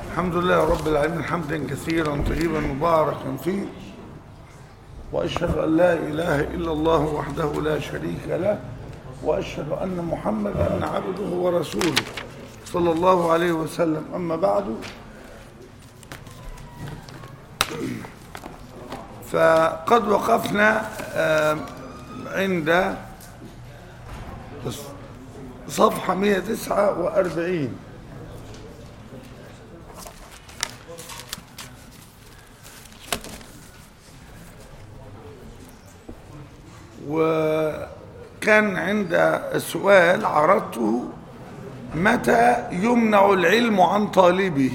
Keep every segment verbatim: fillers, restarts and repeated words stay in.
الحمد لله رب العالمين حمدا كثيرا طيبا مباركا فيه، وأشهد أن لا إله إلا الله وحده لا شريك له، وأشهد أن محمدا عبده ورسوله صلى الله عليه وسلم. أما بعد، فقد وقفنا عند صفحة مئة وتسعة وأربعين، وكان عند السؤال عرضته: متى يمنع العلم عن طالبه؟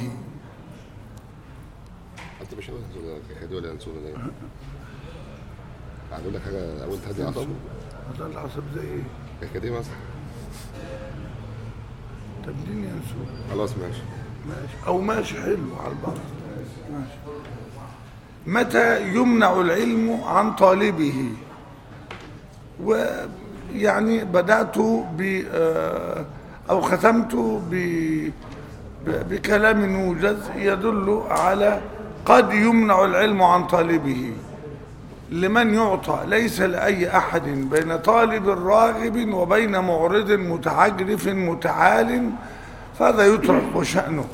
انت مش هدول انسونا ده هقول لك حاجه اول تهدي اعصاب. هذا العصب زي ايه؟ كده مثلا تبديني انسونا. خلاص ماشي ماشي او ماشي حلو على البعض. ماشي. متى يمنع العلم عن طالبه؟ ويعني بدأت ب أو ختمت ب بكلام موجز يدل على قد يمنع العلم عن طالبه لمن يعطى، ليس لأي أحد، بين طالب راغب وبين معرض متعجرف متعال، فهذا يترك وشأنه.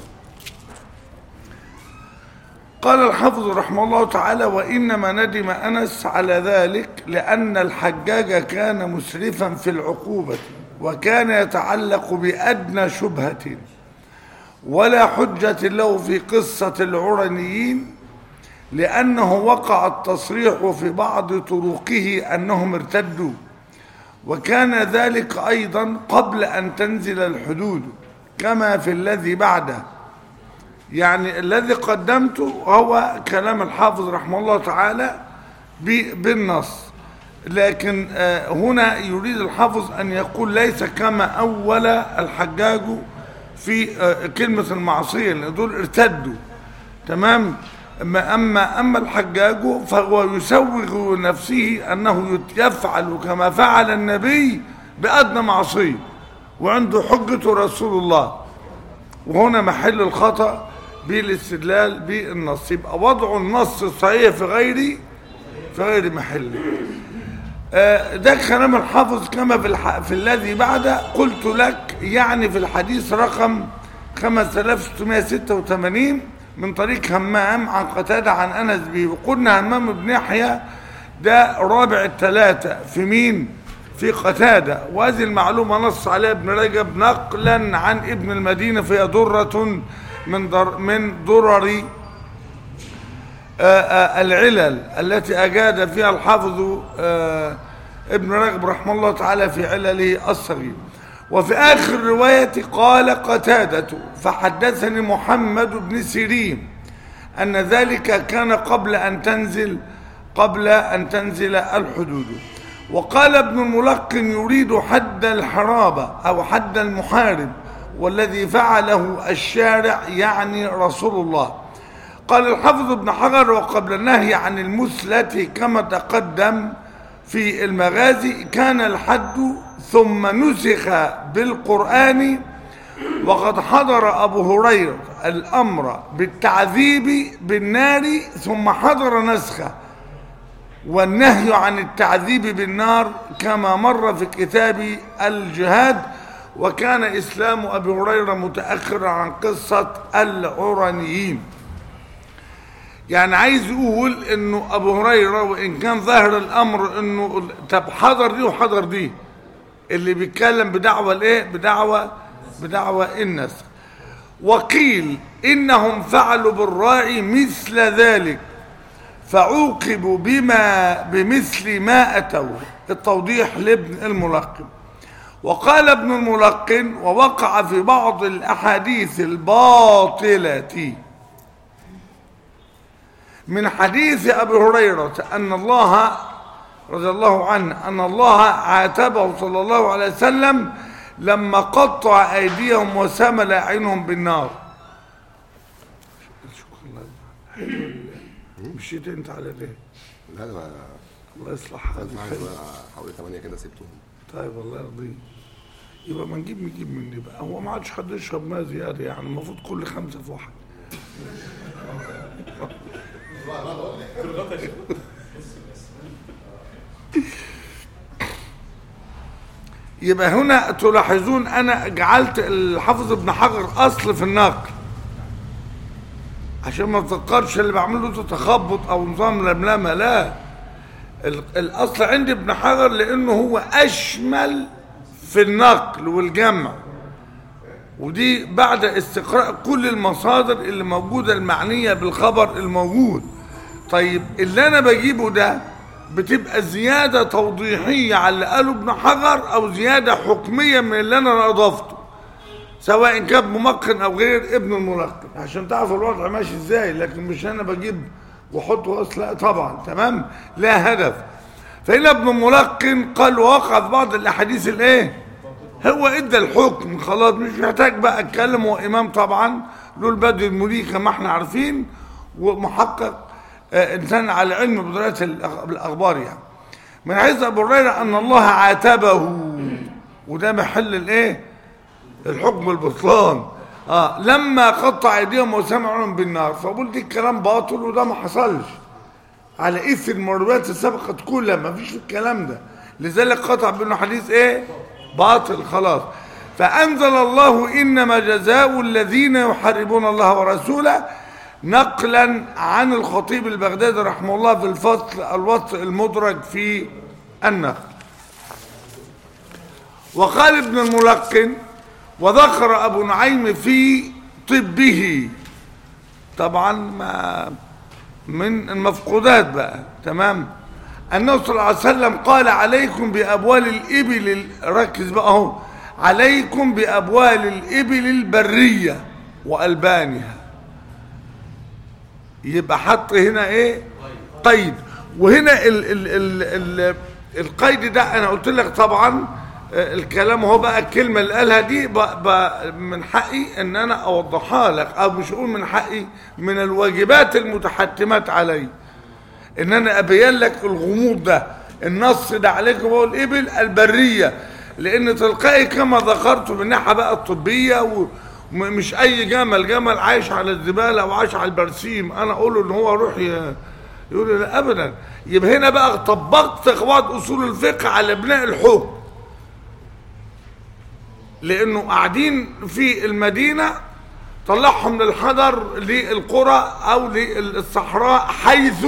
قال الحافظ رحمه الله تعالى: وإنما ندم أنس على ذلك لأن الحجاج كان مسرفا في العقوبة، وكان يتعلق بأدنى شبهة ولا حجة له في قصة العرنيين، لأنه وقع التصريح في بعض طرقه أنهم ارتدوا، وكان ذلك أيضا قبل أن تنزل الحدود كما في الذي بعده. يعني الذي قدمته هو كلام الحافظ رحمه الله تعالى بالنص، لكن هنا يريد الحافظ أن يقول ليس كما أول الحجاج في كلمة المعصية، لأن دول ارتدوا. تمام. أما أما الحجاج فهو يسوغ نفسه أنه يفعل كما فعل النبي بأدنى معصية، وعنده حجة رسول الله، وهنا محل الخطأ بالاستدلال بالنص. يبقى وضع النص الصحيح في غير في غير محله. ده كلام الحافظ كما في, الح... في الذي بعده. قلت لك يعني في الحديث رقم خمسة آلاف وستمائة وستة وثمانين من طريق همام عن قتادة عن أنس به، وقلنا همام بن يحيى ده رابع الثلاثة في مين؟ في قتادة، وهذه المعلومة نص عليها ابن رجب نقلا عن ابن المدينة، فهي درة من در من درر العلل التي أجاد فيها الحافظ ابن رجب رحمه الله تعالى في علله الصغير. وفي آخر رواية قال قتادة: فحدثني محمد بن سيرين أن ذلك كان قبل أن تنزل قبل أن تنزل الحدود. وقال ابن الملقن: يريد حد الحرابة أو حد المحارب، والذي فعله الشارع يعني رسول الله. قال الحافظ ابن حجر: وقبل النهي عن المثلة كما تقدم في المغازي كان الحد، ثم نسخ بالقرآن، وقد حضر أبو هريرة الأمر بالتعذيب بالنار ثم حضر نسخه، والنهي عن التعذيب بالنار كما مر في كتاب الجهاد. وكان إسلام أبي هريرة متأخر عن قصة العرنيين. يعني عايز يقول انه ابو هريرة وان كان ظاهر الامر انه طب حضر دي وحضر دي، اللي بيتكلم بدعوة الايه؟ بدعوة بدعوة النسخ. وقيل انهم فعلوا بالراعي مثل ذلك فعوقبوا بما بمثل ما اتوا. التوضيح لابن الملقن. وقال ابن الملقن: ووقع في بعض الاحاديث الباطلة من حديث أبي هريرة أن الله رضي الله عنه أن الله عاتبه صلى الله عليه وسلم لما قطع أيديهم وسمل أعينهم بالنار. مشيت أنت على ليه؟ لا لا الله يصلح حالك. حوالي ثمانية كده سبتهم. طيب الله يرضيك. يبقى ما نجيب نجيب مني بقى. هو ما عادش حد يشرب ماء زياده، يعني المفروض كل خمسه في واحد. يبقى هنا تلاحظون أنا جعلت الحافظ ابن حجر أصل في النقل عشان ما تفكرش اللي بعمله تتخبط أو نظام لملمة، لا، الأصل عند ابن حجر لأنه هو أشمل في النقل والجمع، ودي بعد استقراء كل المصادر اللي موجودة المعنية بالخبر الموجود. طيب اللي أنا بجيبه ده بتبقى زيادة توضيحية على اللي قاله ابن حجر أو زيادة حكمية من اللي أنا أضفته، سواء كان ممكن أو غير ابن الملقن، عشان تعرف الوضع ماشي إزاي. لكن مش أنا بجيب وأحطه أصل، لا طبعا، تمام، لا هدف. فهنا ابن الملقن قال وقع في بعض الأحاديث الإيه؟ هو إدى الحكم خلاص، مش محتاج بقى أتكلم. هو إمام طبعا له البدء المليك كما احنا عارفين، ومحقق إنسان على علم بدراسة الأخبار يعني. من حيث أبو هريرة أن الله عاتبه، وده محل الإيه؟ الحكم البطلان. آه لما قطع أيديهم وسمعهم بالنار، فقلت الكلام باطل وده ما حصلش على إثر المرويات السابقة كلها، ما فيش الكلام ده، لذلك قطع بأنه حديث إيه؟ باطل خلاص. فأنزل الله إنما جزاء الذين يحاربون الله ورسوله، نقلا عن الخطيب البغدادي رحمه الله في الفصل الوصف المدرج في النقل. وقال ابن الملقن وذكر أبو نعيم في طبه، طبعا ما من المفقودات بقى، تمام، أنه صلى الله عليه وسلم قال عليكم بأبوال الإبل، ركز بقى اهو، عليكم بأبوال الإبل البرية وألبانها. يبقى حط هنا ايه؟ قيد. وهنا ال ال ال ال القيد ده انا قلت لك طبعا الكلام هو بقى الكلمه اللي قالها دي بقى بقى من حقي ان انا اوضحها لك، او مش اقول من حقي، من الواجبات المتحتمات علي ان انا ابين لك الغموض ده. النص ده عليكم هو الابل البريه، لان تلقائي كما ذكرت من الناحيه بقى الطبيه و مش اي جمل، جمل عايش على الزباله او عايش على البرسيم انا اقول له ان هو روح يقول لي لا ابدا. يبقى هنا بقى طبقت قواعد اصول الفقه على بناء الحكم، لانه قاعدين في المدينه طلعهم من الحضر للقرى او للصحراء، حيث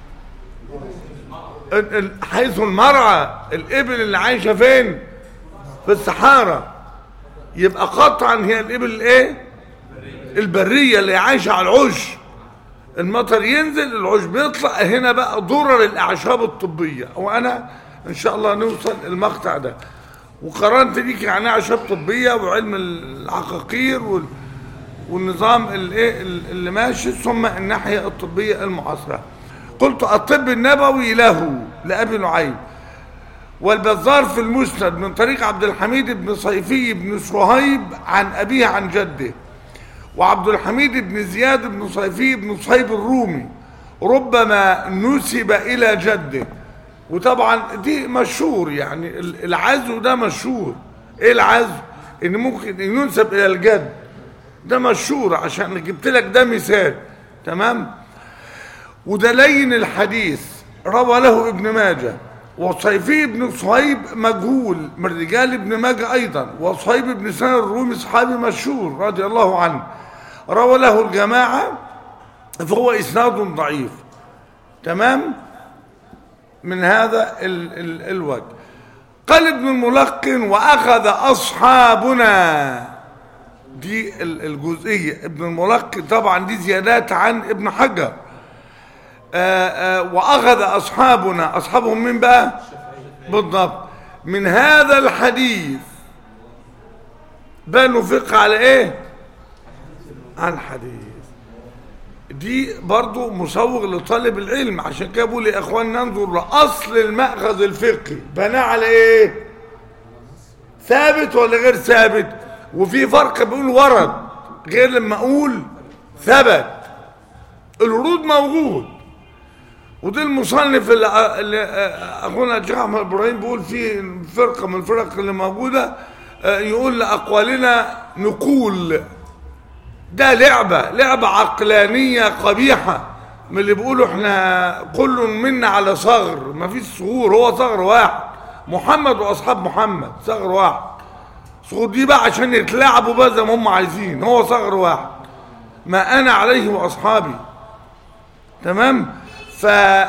حيث المرعى، الابل اللي عايشه فين؟ في الصحراء. يبقى قطعا هي الابل الايه؟ البريه اللي عايشه على العشب، المطر ينزل العشب يطلع. هنا بقى ضرر الاعشاب الطبيه، وانا ان شاء الله نوصل المقطع ده. وقارنت ليك يعني اعشاب طبيه وعلم العقاقير والنظام الايه اللي ماشي، ثم الناحيه الطبيه المعاصره. قلت الطب النبوي له لابي نعيم، والبزار في المسند من طريق عبد الحميد بن صيفي بن صهيب عن أبيه عن جده، وعبد الحميد بن زياد بن صيفي بن صهيب الرومي ربما نسب إلى جده. وطبعا دي مشهور، يعني العزو ده مشهور. ايه العزو؟ ان ممكن ينسب الى الجد، ده مشهور عشان جبت لك ده مثال، تمام. وده لين الحديث، روى له ابن ماجه. وصيفي بن صهيب مجهول من رجال ابن ماجه ايضا، وصهيب بن سنان الرومي صحابي مشهور رضي الله عنه، روى له الجماعه، فهو اسناد ضعيف، تمام، من هذا ال ال الوجه. قال ابن الملقن واخذ اصحابنا، دي الجزئيه ابن الملقن طبعا دي زيادات عن ابن حجر. آآ آآ واخذ اصحابنا، اصحابهم مين بقى بالضبط؟ من هذا الحديث. بنوا فقه على ايه؟ عن الحديث. دي برضو مسوغ لطالب العلم، عشان كده بقول يا اخوان ننظر لاصل المأخذ الفقهي، بناه على ايه؟ ثابت ولا غير ثابت؟ وفي فرق بيقول ورد غير لما اقول ثبت. الورود موجود، ودي المصنف اللي, اللي اخونا الشيخ احمد ابراهيم بيقول في فرقه من الفرق اللي موجوده، يقول لاقوالنا نقول، ده لعبة لعبة عقلانية قبيحة من اللي بيقولوا احنا كل منا على صغر. ما فيش صغور، هو صغر واحد، محمد واصحاب محمد صغر واحد. صغور دي بقى عشان يتلاعبوا بقى زي ما هم عايزين، هو صغر واحد ما انا عليه واصحابي. تمام. ف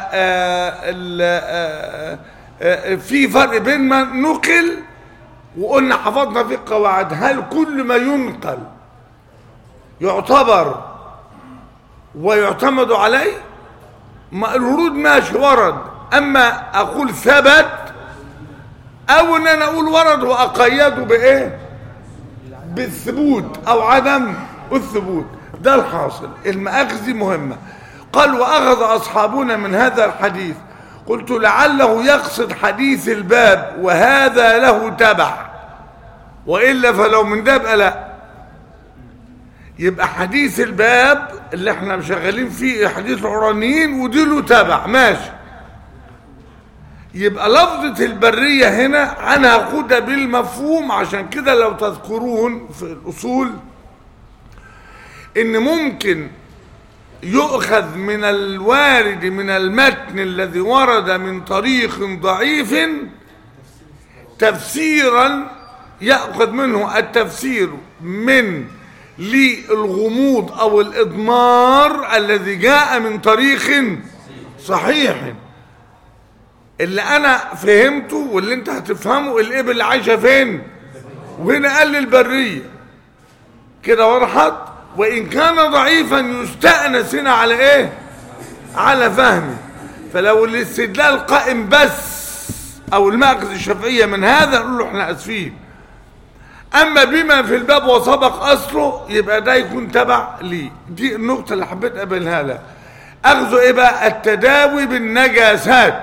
في فرق بين ما نقل وقلنا حفظنا في القواعد، هل كل ما ينقل يعتبر ويعتمد عليه؟ ما الورود ماشي ورد، اما اقول ثبت او ان انا اقول ورد واقيده بايه؟ بالثبوت او عدم الثبوت. ده الحاصل. المآخذ مهمة. قال واخذ اصحابنا من هذا الحديث. قلت لعله يقصد حديث الباب وهذا له تبع، والا فلو من ده يبقى لا. يبقى حديث الباب اللي احنا مشغلين فيه حديث العرانيين ودي له تبع ماشي. يبقى لفظة البرية هنا انا هاخدها بالمفهوم. عشان كده لو تذكرون في الاصول ان ممكن يؤخذ من الوارد من المتن الذي ورد من طريق ضعيف تفسيرا، يأخذ منه التفسير من للغموض او الاضمار الذي جاء من طريق صحيح. اللي انا فهمته واللي انت هتفهمه، الابل عايشه فين؟ وهنا قال لي البريه. كده وضحت. وان كان ضعيفا يستأنس هنا على ايه؟ على فهمه. فلو الاستدلال قائم بس او المأخذ الشافعيه من هذا نقول له احنا اسفين. اما بما في الباب وسبق اصله يبقى ده يكون تبع لي. دي النقطه اللي حبيت اقابلها لها. اخذوا ايه بقى؟ التداوي بالنجاسات.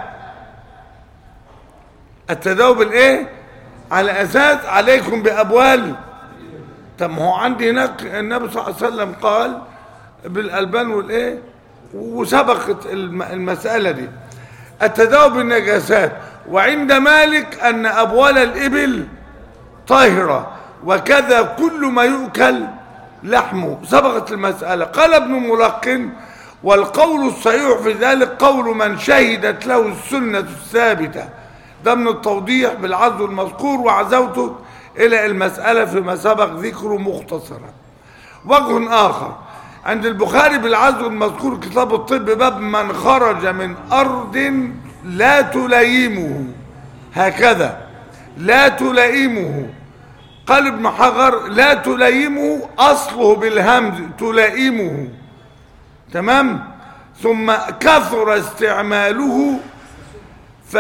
التداوي بالايه؟ على اساس عليكم بابوال. طب ما هو عندي هناك النبي صلى الله عليه وسلم قال بالالبان والايه، وسبقت المساله دي. التداوي بالنجاسات. وعند مالك ان ابوال الابل طاهرة، وكذا كل ما يؤكل لحمه. سبقت المسألة. قال ابن ملقن والقول الصحيح في ذلك قول من شهدت له السنة الثابتة. ده من التوضيح بالعزو المذكور، وعزوته إلى المسألة فيما سبق ذكره مختصرا. وجه آخر عند البخاري بالعزو المذكور كتاب الطب باب من خرج من أرض لا تلائمه، هكذا لا تلائمه. قال ابن حجر لا تلائمه أصله بالهمز تلائمه. تمام. ثم كثر استعماله ف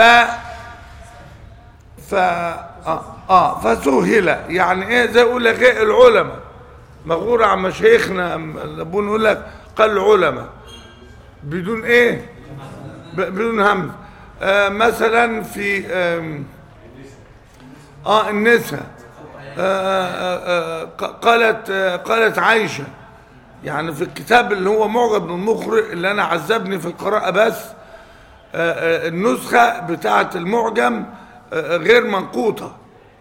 ف اه, آه فسهل. يعني ايه؟ زي يقول لك ايه العلماء مغورة عن مشايخنا ابونا يقول لك قال العلماء بدون ايه؟ بدون همز. آه مثلا في آه اه النساء آه آه آه قالت آه قالت عائشة، يعني في الكتاب اللي هو معجب المقرئ اللي انا عذبني في القراءة بس آه آه النسخة بتاعة المعجم آه غير منقوطة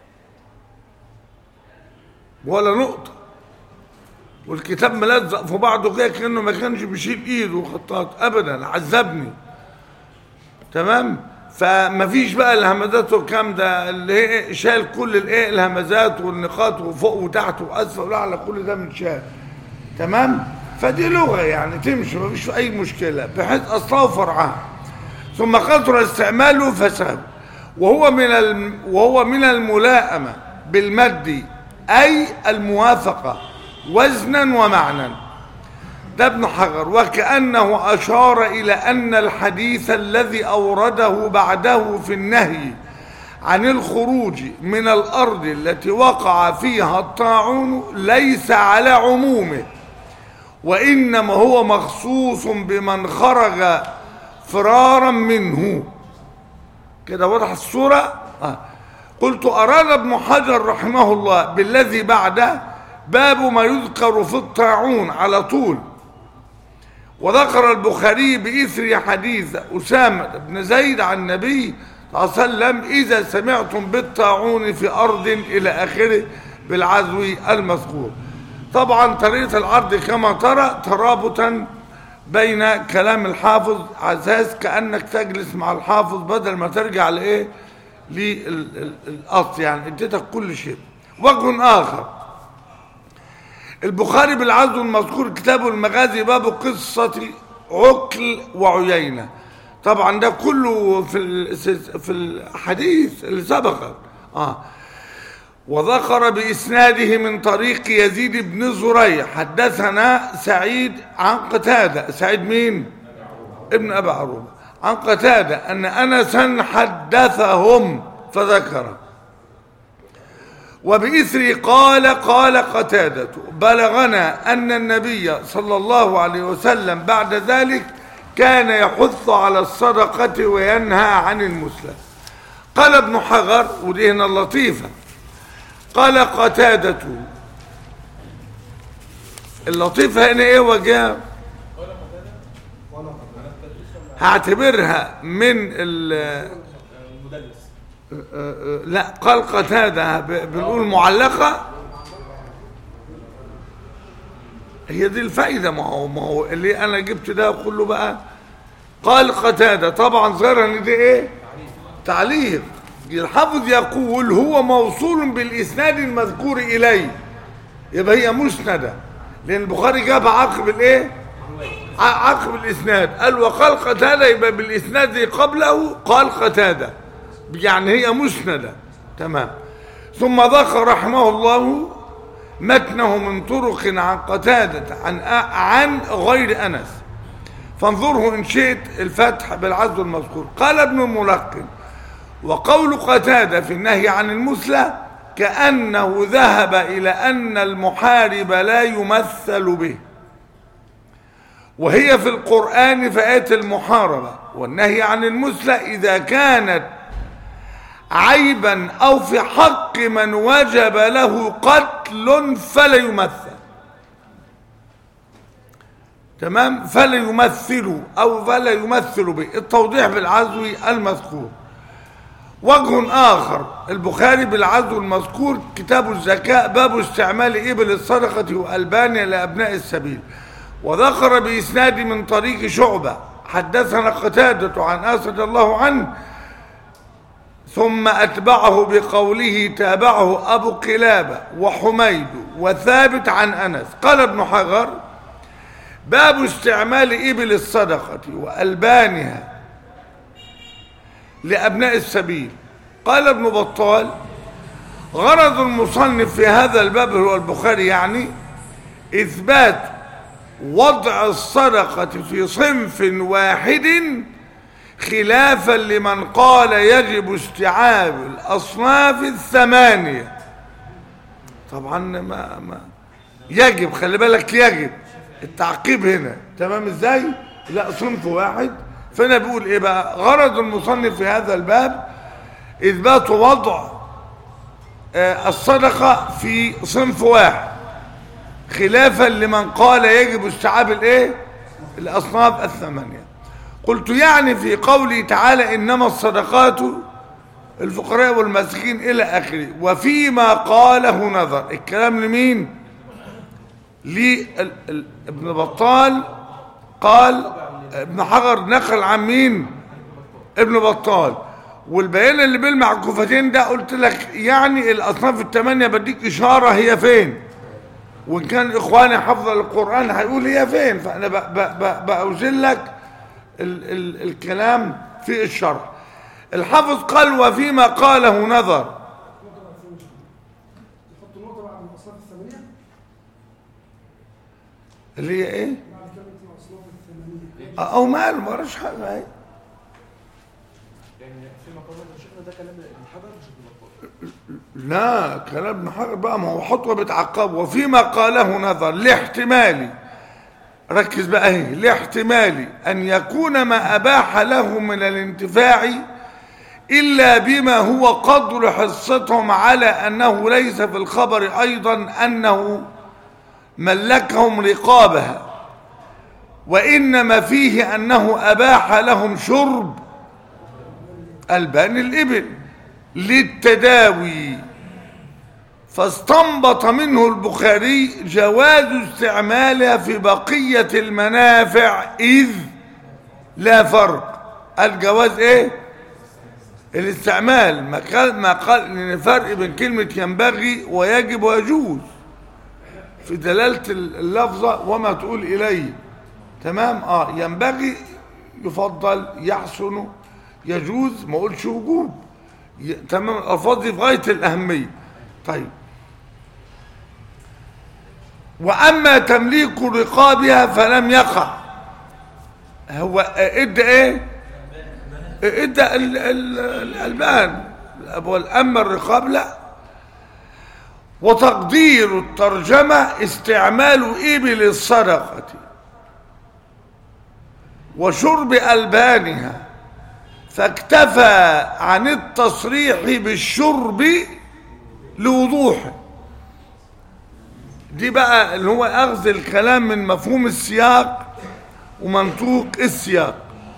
ولا نقطة، والكتاب ملزق في بعضه كده كأنه ما كانش بيشيل ايده وخطاط ابدا، عذبني. تمام. فما فيش بقى الهمزات والكلام ده اللي هي شال كل الايه الهمزات والنقاط وفوق وتحت واسفل واعلى، كل ده من شال. تمام. فدي لغه يعني تمشي ما فيش اي مشكله بحيث اصلها وفرعها. ثم كثر استعماله فساد، وهو من الم وهو من الملائمه بالمد اي الموافقه وزنا ومعنى. ده ابن حجر. وكأنه أشار إلى أن الحديث الذي أورده بعده في النهي عن الخروج من الأرض التي وقع فيها الطاعون ليس على عمومه، وإنما هو مخصوص بمن خرج فرارا منه. كده واضح الصورة. آه. قلت أراد ابن حجر رحمه الله بالذي بعده باب ما يذكر في الطاعون على طول. وذكر البخاري بإثر حديث أسامة بن زيد عن النبي صلى الله عليه وسلم إذا سمعتم بالطاعون في أرض إلى آخره بالعزو المذكور. طبعا طريقة العرض كما ترى ترابطا بين كلام الحافظ على اساس كأنك تجلس مع الحافظ بدل ما ترجع لايه للأصل، يعني اديتك كل شيء. وجه آخر، البخاري بالعزو المذكور كتابه المغازي باب قصة عقل وعيينة، طبعا ده كله في في الحديث اللي سبق. اه وذكر بإسناده من طريق يزيد بن زريع حدثنا سعيد عن قتادة، سعيد مين؟ ابن أبي عروبة، عن قتادة أن أنسا حدثهم فذكر، وبإثر قال قال قتادة بلغنا أن النبي صلى الله عليه وسلم بعد ذلك كان يحث على الصدقة وينهى عن المسلم. قال ابن حجر، ودي هنا اللطيفة، قال قتادة، اللطيفة هنا ايه وجهها؟ هعتبرها من ال لا قال قتادة بنقول معلقة، هي دي الفائدة. ما هو ما هو اللي انا جبت ده كله بقى قال قتادة، طبعا ظاهرا ان دي ايه تعليق. الحافظ يقول هو موصول بالاسناد المذكور اليه، يبقى هي مسندة، لان البخاري جابها عقب الايه عقب الاسناد، قال وقال قتادة، يبقى بالاسناد قبله قال قتادة، يعني هي مسندة. تمام. ثم ذكر رحمه الله متنه من طرق عن قتادة عن عن غير أنس، فانظره إن شئت الفتح بالعزو المذكور. قال ابن الملقن وقول قتادة في النهي عن المثلى كأنه ذهب إلى أن المحارب لا يمثل به، وهي في القرآن في آية المحاربة، والنهي عن المثلى إذا كانت عيبا أو في حق من وجب له قتل فلا يمثل. تمام، فلا يمثل أو فلا يمثل به، التوضيح بالعزو المذكور. وجه آخر، البخاري بالعزو المذكور كتاب الزكاة باب استعمال إبل الصدقة وألبانها لأبناء السبيل، وذكر بإسناد من طريق شعبة حدثنا قتادة عن أنس رضي الله عنه، ثم أتبعه بقوله تابعه أبو قلابة وحميد وثابت عن أنس. قال ابن حجر باب استعمال إبل الصدقة وألبانها لأبناء السبيل. قال ابن بطال غرض المصنف في هذا الباب هو البخاري يعني إثبات وضع الصدقة في صنف واحد خلافا لمن قال يجب استيعاب الأصناف الثمانية. طبعا ما, ما يجب، خلي بالك يجب التعقيب هنا. تمام ازاي؟ لا صنف واحد. فانا بقول ايه بقى غرض المصنف في هذا الباب اثبات وضع آه الصدقة في صنف واحد خلافا لمن قال يجب استيعاب الايه الاصناف الثمانية. قلت يعني في قوله تعالى انما الصدقات الفقراء والمساكين الى اخره، وفيما قاله نظر. الكلام لمين؟ لابن بطال. قال ابن حجر نقل عن مين؟ ابن بطال. والبيان اللي بيلمع الكفتين ده قلت لك يعني الاصناف الثمانيه بديك اشاره هي فين، وان كان اخواني حفظ القران هيقول هي فين، فانا باوزن لك ال ال الكلام في الشرح. الحافظ قال وفيما قاله نظر. اللي هي ايه؟ او ماله ما قراش حاجه اهي. يعني فيما قاله شيخنا ده كلام ابن حجر مش ابن بطال؟ لا كلام ابن حجر بقى، ما هو خطوه بتعقبه. وفيما قاله نظر لاحتمال، ركز بقى اهي، لاحتمال ان يكون ما اباح له من الانتفاع الا بما هو قدر حصتهم، على انه ليس في الخبر ايضا انه ملكهم رقابها، وانما فيه انه اباح لهم شرب البان الابل للتداوي، فاستنبط منه البخاري جواز استعمالها في بقية المنافع إذ لا فرق. الجواز ايه؟ الاستعمال. ما قال ما قال ان فرق بين كلمة ينبغي ويجب ويجوز في دلالة اللفظة وما تقول إليه. تمام. اه ينبغي يفضل يحسن يجوز، ما اقولش وجوب. ي... تمام. الألفاظ دي في غاية الأهمية. طيب، وأما تمليك رقابها فلم يقع. هو ادى ايه؟ ادى ال- ال- الألبان. أما الرقاب لا. وتقدير الترجمة استعمال إبل الصدقة وشرب ألبانها، فاكتفى عن التصريح بالشرب لوضوحه. دي بقى اللي هو أخذ الكلام من مفهوم السياق ومنطوق السياق.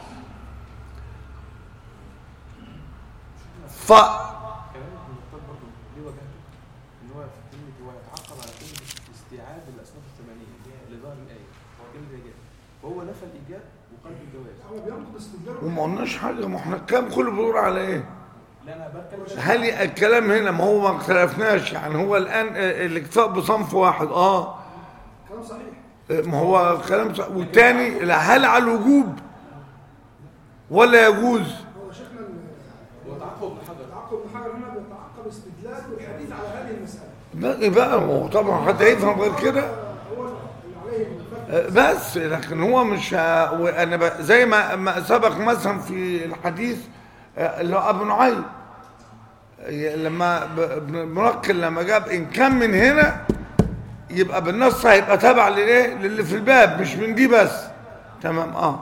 ف كلام ابن الخطاب برضه ليه وجهته ان هو في كلمه هو يتعقب على كلمه استيعاب الاصناف الثمانيه اللي هي لظاهر الايه، هو كلمه ايجاب، وهو نفى الايجاب وقال بالجواز. هو بينقض استدلال وما قلناش حاجه. ما احنا الكلام كله بيدور على ايه؟ لا انا بتكلم هل الكلام هنا ما هو ما اختلفناش. يعني هو الان الاكتفاء بصنف واحد اه كلام صحيح. ما هو كلام صحيح. والتاني لا، هل على الوجوب ولا يجوز؟ هو شيخنا هو تعقب بحجر تعقب بحجر هنا بيتعقب استدلال والحديث على هذه المساله. بقى بقى هو طبعا حد هيفهم غير كده هو اللي عليه بس. لكن هو مش ه... وانا ب... زي ما ما سبق مثلا في الحديث اللي هو ابو نعيم لما ابن منقل لما جاب ان كان من هنا يبقى بالنص هيبقى تابع للايه؟ للي في الباب، مش من دي بس. تمام. اه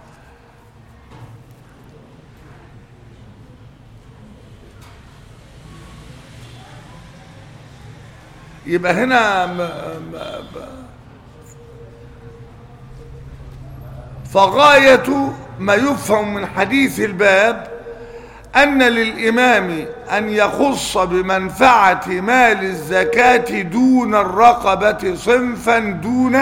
يبقى هنا م... م... فغاية ما يفهم من حديث الباب أن للإمام أن يخص بمنفعة مال الزكاة دون الرقبة صنفا دون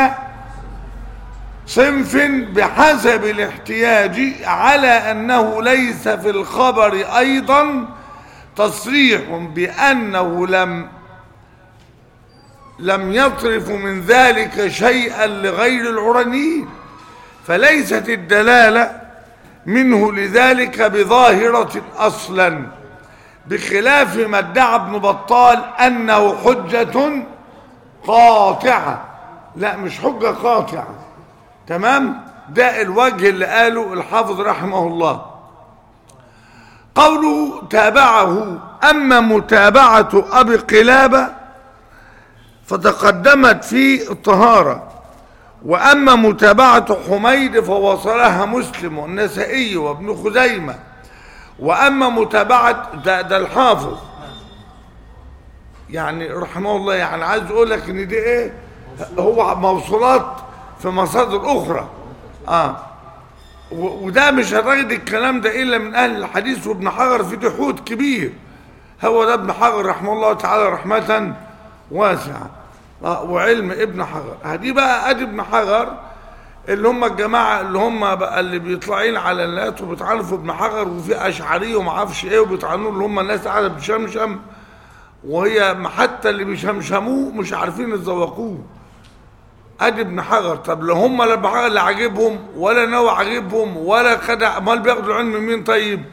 صنف بحسب الاحتياج، على أنه ليس في الخبر أيضا تصريح بأنه لم لم يطرف من ذلك شيئا لغير العرنيين، فليست الدلالة منه لذلك بظاهرة أصلا، بخلاف ما ادعى ابن بطال أنه حجة قاطعة. لا، مش حجة قاطعة. تمام. ده الوجه اللي قاله الحافظ رحمه الله. قوله تابعه. أما متابعة أبي قلابة فتقدمت في الطهارة، وأما متابعة حميد فوصلها مسلم والنسائي وابن خزيمة. وأما متابعة ده, ده الحافظ يعني رحمه الله، يعني عايز أقول لك إن دي إيه؟ هو موصولات في مصادر أخرى. آه وده مش هتجد الكلام ده إلا من أهل الحديث. وابن حجر في جحود كبير. هو ده ابن حجر رحمه الله تعالى رحمة واسعة. وعلم ابن حجر. هدي بقى ادي ابن حجر اللي هم الجماعه اللي هم بقى اللي بيطلعين على الناس وبيتعرفوا في ابن حجر، وفي اشعريه وما اعرفش ايه، وبيطعنوا اللي هم الناس قاعده بتشمشم، وهي حتى اللي بيشمشموه مش عارفين يتذوقوه. ادي ابن حجر. طب لو هم لا ابن حجر اللي عاجبهم ولا نوى عاجبهم ولا خدع، امال بياخدوا العلم من مين طيب؟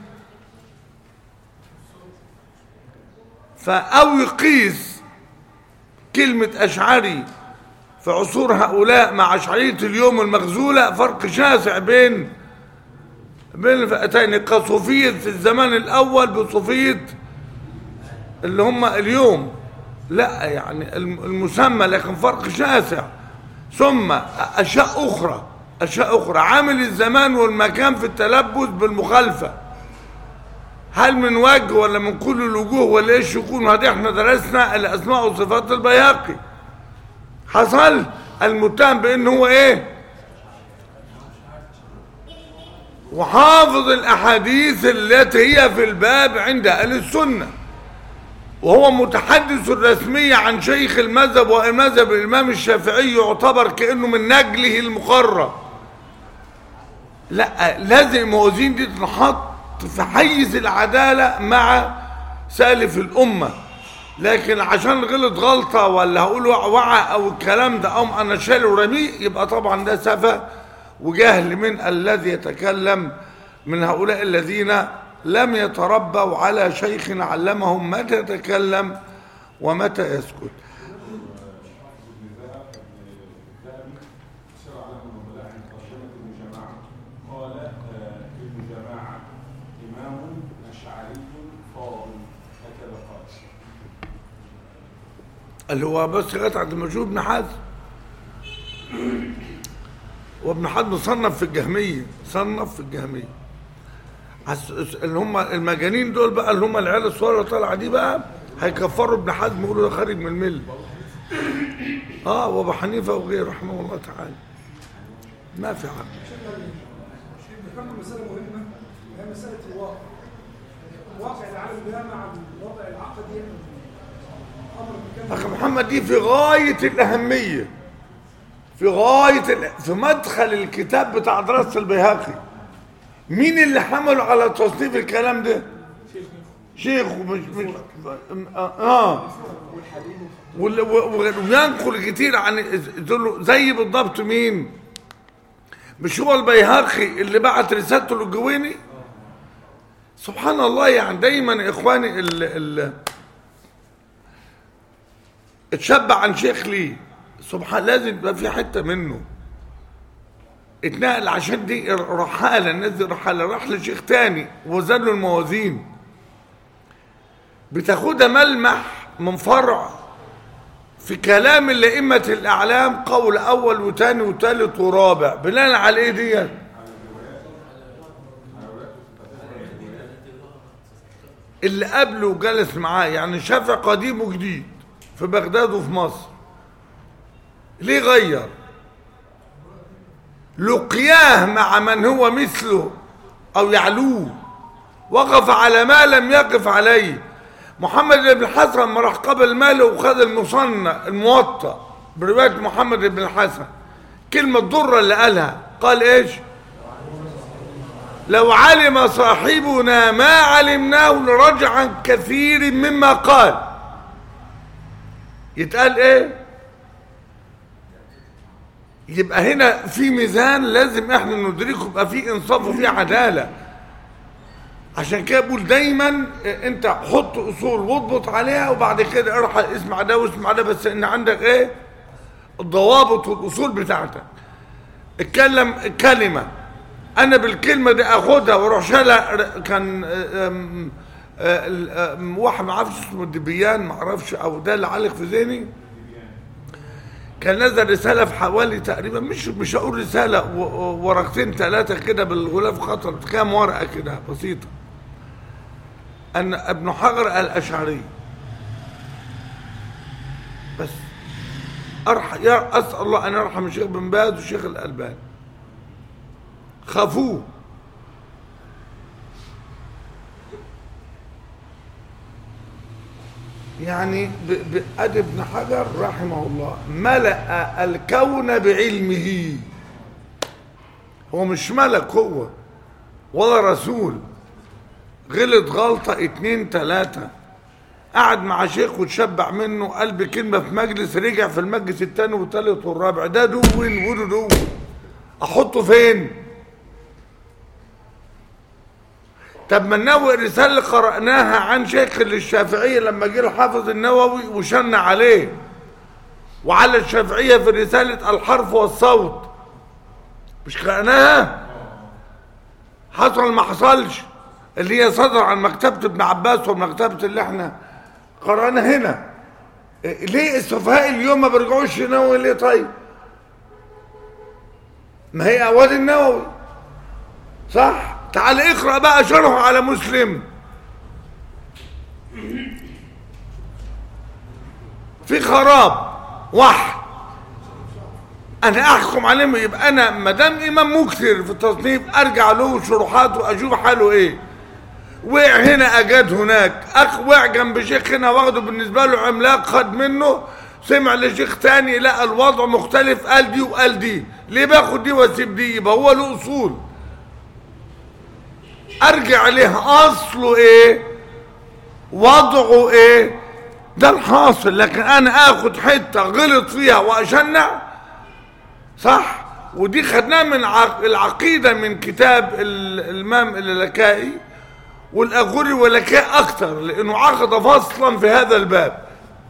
فاو يقيس كلمة أشعري في عصور هؤلاء مع أشعرية اليوم المغزولة، فرق شاسع بين بين الفئتين، كصوفية في الزمان الأول بصوفية اللي هم اليوم. لا يعني المسمى، لكن فرق شاسع. ثم أشياء أخرى أشياء أخرى عامل الزمان والمكان في التلبس بالمخالفة، هل من وجه ولا من كل الوجوه ولا ايش يكون؟ هذه احنا درسنا الاسماء وصفات البياقي. حصل المتهم بان هو ايه؟ وحافظ الاحاديث التي هي في الباب عند اهل السنه. وهو متحدث رسمي عن شيخ المذهب ومذهب الإمام الشافعي، يعتبر كأنه من نجله المقرب. لا، لازم الموازين دي تنحط في حيز العدالة مع سالف الأمة. لكن عشان غلط غلطة ولا هقول وعى أو الكلام ده أو أنا شايل ورميه، يبقى طبعا ده سفه وجهل من الذي يتكلم من هؤلاء الذين لم يتربوا على شيخ علمهم متى يتكلم ومتى يسكت. اللي هو بس قطعة المشهور ابن حزم، وابن حزم صنف في الجهمية، صنف في الجهمية. اللي هم المجانين دول بقى، اللي هم العيال الصغيرة اللي طالعة دي بقى، هيكفروا ابن حزم ويقولوا ده خارج من الملة. اه وابو حنيفة وغيره رحمه الله تعالى. ما في حق. مسألة مهمة وهي مسألة الواقع. واقع العالم ده مع الوضع العقدي. أخي محمد دي في غاية الأهمية، في غاية ال... في مدخل الكتاب بتاع دراسة البيهقي. مين اللي حمله على تصنيف الكلام ده؟ شيخ ومش مش اه وينقل كتير عن زي بالضبط مين؟ مش هو البيهقي اللي بعت رسالته للجويني؟ سبحان الله. يعني دايما اخواني ال ال اتشبع عن شيخ ليه سبحان، لازم يبقى في حته منه اتنقل، عشان دي رحاله، الناس دي رحاله، راح لشيخ تاني وزاد له الموازين، بتاخدها ملمح من فرع في كلام الائمه الاعلام، قول اول وثاني وثالث ورابع، بناء على ايه ديت؟ اللي قبله جلس معاه، يعني شافع قديم وجديد في بغداد وفي مصر. ليه غير؟ لقياه مع من هو مثله او يعلوه، وقف على ما لم يقف عليه. محمد بن الحسن لما راح قبل ماله وخد المصنع الموطأ برواية محمد بن الحسن، كلمة ضرة اللي قالها، قال ايش؟ لو علم صاحبنا ما علمناه لرجع عن كثير مما قال. يتقال ايه؟ يبقى هنا في ميزان لازم احنا ندركه، يبقى في انصاف وفي عداله. عشان كده بقول دايما انت حط اصول واضبط عليها، وبعد كده ارحل اسمع ده واسمع ده، بس ان عندك ايه؟ الضوابط والاصول بتاعتك. اتكلم كلمه انا بالكلمه دي اخدها واروح شالها. كان ام ام واحد ما اعرفش اسمه الدبيان، ما اعرفش، او ده اللي علق في ذهني، كان نزل رساله في حوالي تقريبا مش مش هقول رساله، ورقتين ثلاثه كده بالغلاف خطر، كام ورقه كده بسيطه، ان ابن حجر الاشعري بس أرح... يا اسال الله ان يرحم الشيخ بن باز والشيخ الالباني، خافوه. يعني بأدب ابن حجر رحمه الله ملأ الكون بعلمه. هو مش ملك هو ولا رسول، غلط غلطة اتنين تلاتة، قعد مع شيخ وتشبع منه، قال بكلمة في مجلس، رجع في المجلس التاني والتالت والرابع، ده دون وده دون، احطه فين؟ طب ما النووي الرسالة اللي قرأناها عن شيخ للشافعية لما جه الحافظ النووي وشن عليه وعلى الشافعية في رسالة الحرف والصوت، مش قرأناها؟ حصل ما حصلش؟ اللي هي صدر عن مكتبة ابن عباس ومكتبة اللي احنا قرأنا هنا. ليه السفهاء اليوم ما بيرجعوش النووي ليه؟ طيب ما هي أواد النووي صح؟ تعال اقرأ بقى شرحه على مسلم، في خراب وحي، انا احكم عليه. يبقى انا ما دام امام مكثر في التصنيف ارجع له شروحات واشوف حاله ايه. وقع هنا اجاد هناك، اخ وقع جنب شيخ هنا واخده بالنسبه له عملاق، خد منه، سمع لشيخ تاني لقى الوضع مختلف، قال دي وقال دي، ليه باخد دي واسيب دي؟ يبقى هو له اصول ارجع عليه، اصله ايه، وضعه ايه، ده الحاصل. لكن انا اخد حته غلط فيها واشنع، صح؟ ودي خدناها من العقيده من كتاب الامام اللالكائي والاغوري واللكاء اكتر، لانه عقد فصلا في هذا الباب.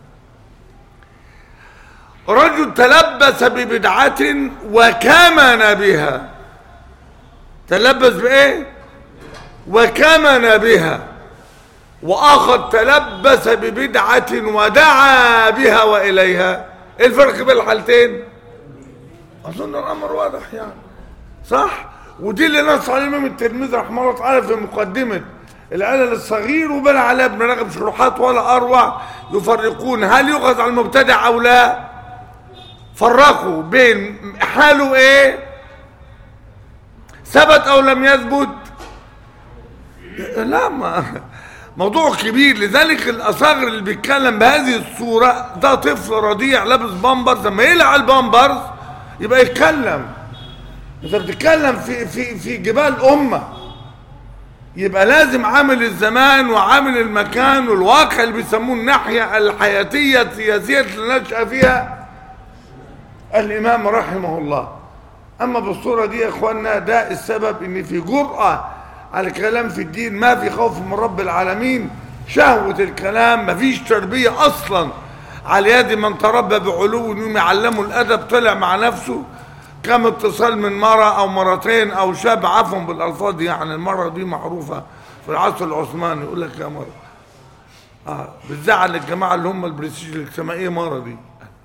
رجل تلبس ببدعه وكمن بها، تلبس بايه وكمن بها، واخر تلبس ببدعه ودعا بها واليها. ايه الفرق بين الحالتين؟ اظن الامر واضح يعني، صح؟ ودي اللي نص عليه الامام الترمذي رحمه الله تعالى في مقدمه العلل الصغير، وبنى عليها ابن رجب شروحات ولا اروع، يفرقون هل يؤخذ على المبتدع او لا. فرقوا بين حاله ايه، ثبت او لم يثبت. لا، ما موضوع كبير. لذلك الاصاغر اللي بيتكلم بهذه الصوره ده طفل رضيع لابس بامبرز، لما يقلع البامبرز يبقى يتكلم. انت بتتكلم في في في جبال امه، يبقى لازم عامل الزمان وعامل المكان والواقع اللي بيسموه الناحيه الحياتيه السياسيه اللي نشأ فيها الامام رحمه الله. اما بالصوره دي يا اخوانا، ده السبب ان في جرأه على الكلام في الدين، ما في خوف من رب العالمين، شهوه الكلام، ما فيش تربيه اصلا على يد من تربى بعلو انهم يعلموا الادب، طلع مع نفسه كم اتصال من مرة او مرتين او شاب، عفوا بالالفاظ دي يعني، المرة دي معروفة في العصر العثماني، يقول لك يا مرة، اه بتزعل الجماعة اللي هم البرستيج الاجتماعية مرة دي.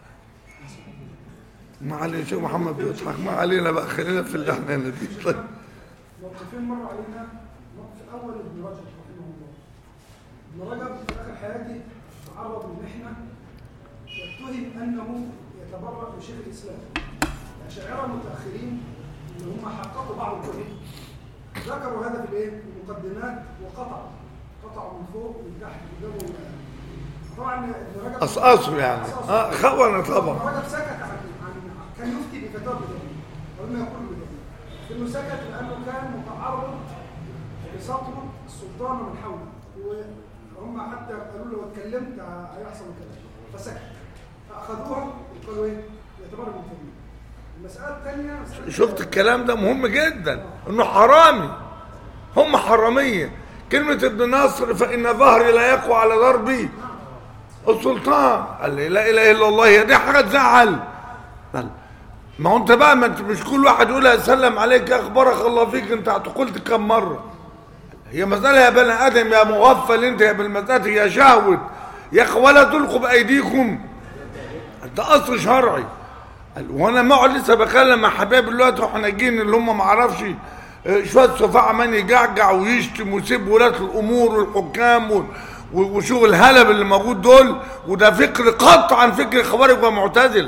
ما علينا، شيخ محمد بيضحك، ما علينا بقى، خلينا في اللي احنا دي. طيب موقفين مر علينا. الموقف الاول ابن رجب رحمه الله. ابن رجب في اخر حياته تعرض لمحنه، يتهم انه يتبرأ من شيخ الاسلام. الاشاعره المتاخرين اللي هم حققوا بعض الكتب ذكروا هذا في الايه؟ المقدمات، وقطعوا قطعوا من فوق ومن تحت قدامه. طبعا ابن رجب قصقصوا يعني، اه خونه طبعا. ابن رجب سكت عن عن كان يفتي بفتاوى بدنيه، ولم يقول بدنيه. انه سكت لانه كان متعرض لسطوه السلطان من حوله، وهم حتى قالوا له لو اتكلمت هيحصل كذا، فسكت. فاخذوها وقالوا ايه؟ يعتبر من تمييز. المساله الثانيه، شفت الكلام ده مهم جدا، انه حرامي، هم حراميه. كلمه ابن ناصر فان ظهري لا يقوى على ضربي السلطان، قال لي لا اله الا الله، هي دي حاجه تزعل. ما هو انت بقى، ما انت مش كل واحد يقول اسلم عليك اخبارك الله فيك، انت قلت كم مره. هي مساله يا بني ادم يا مغفل انت، يا بالمساله يا شهوه يا اخي، ولا تلقوا بايديكم، ده اصل شرعي. وانا ما اقعد لسه بكلم مع حبايبي دلوقتي واحنا جايين، اللي هم ما اعرفش شويه صفاع عمال يجعجع ويشتم ويسيب ولاه الامور والحكام وشو الهلب اللي موجود دول، وده فكر قطعا فكر خوارج ومعتزله،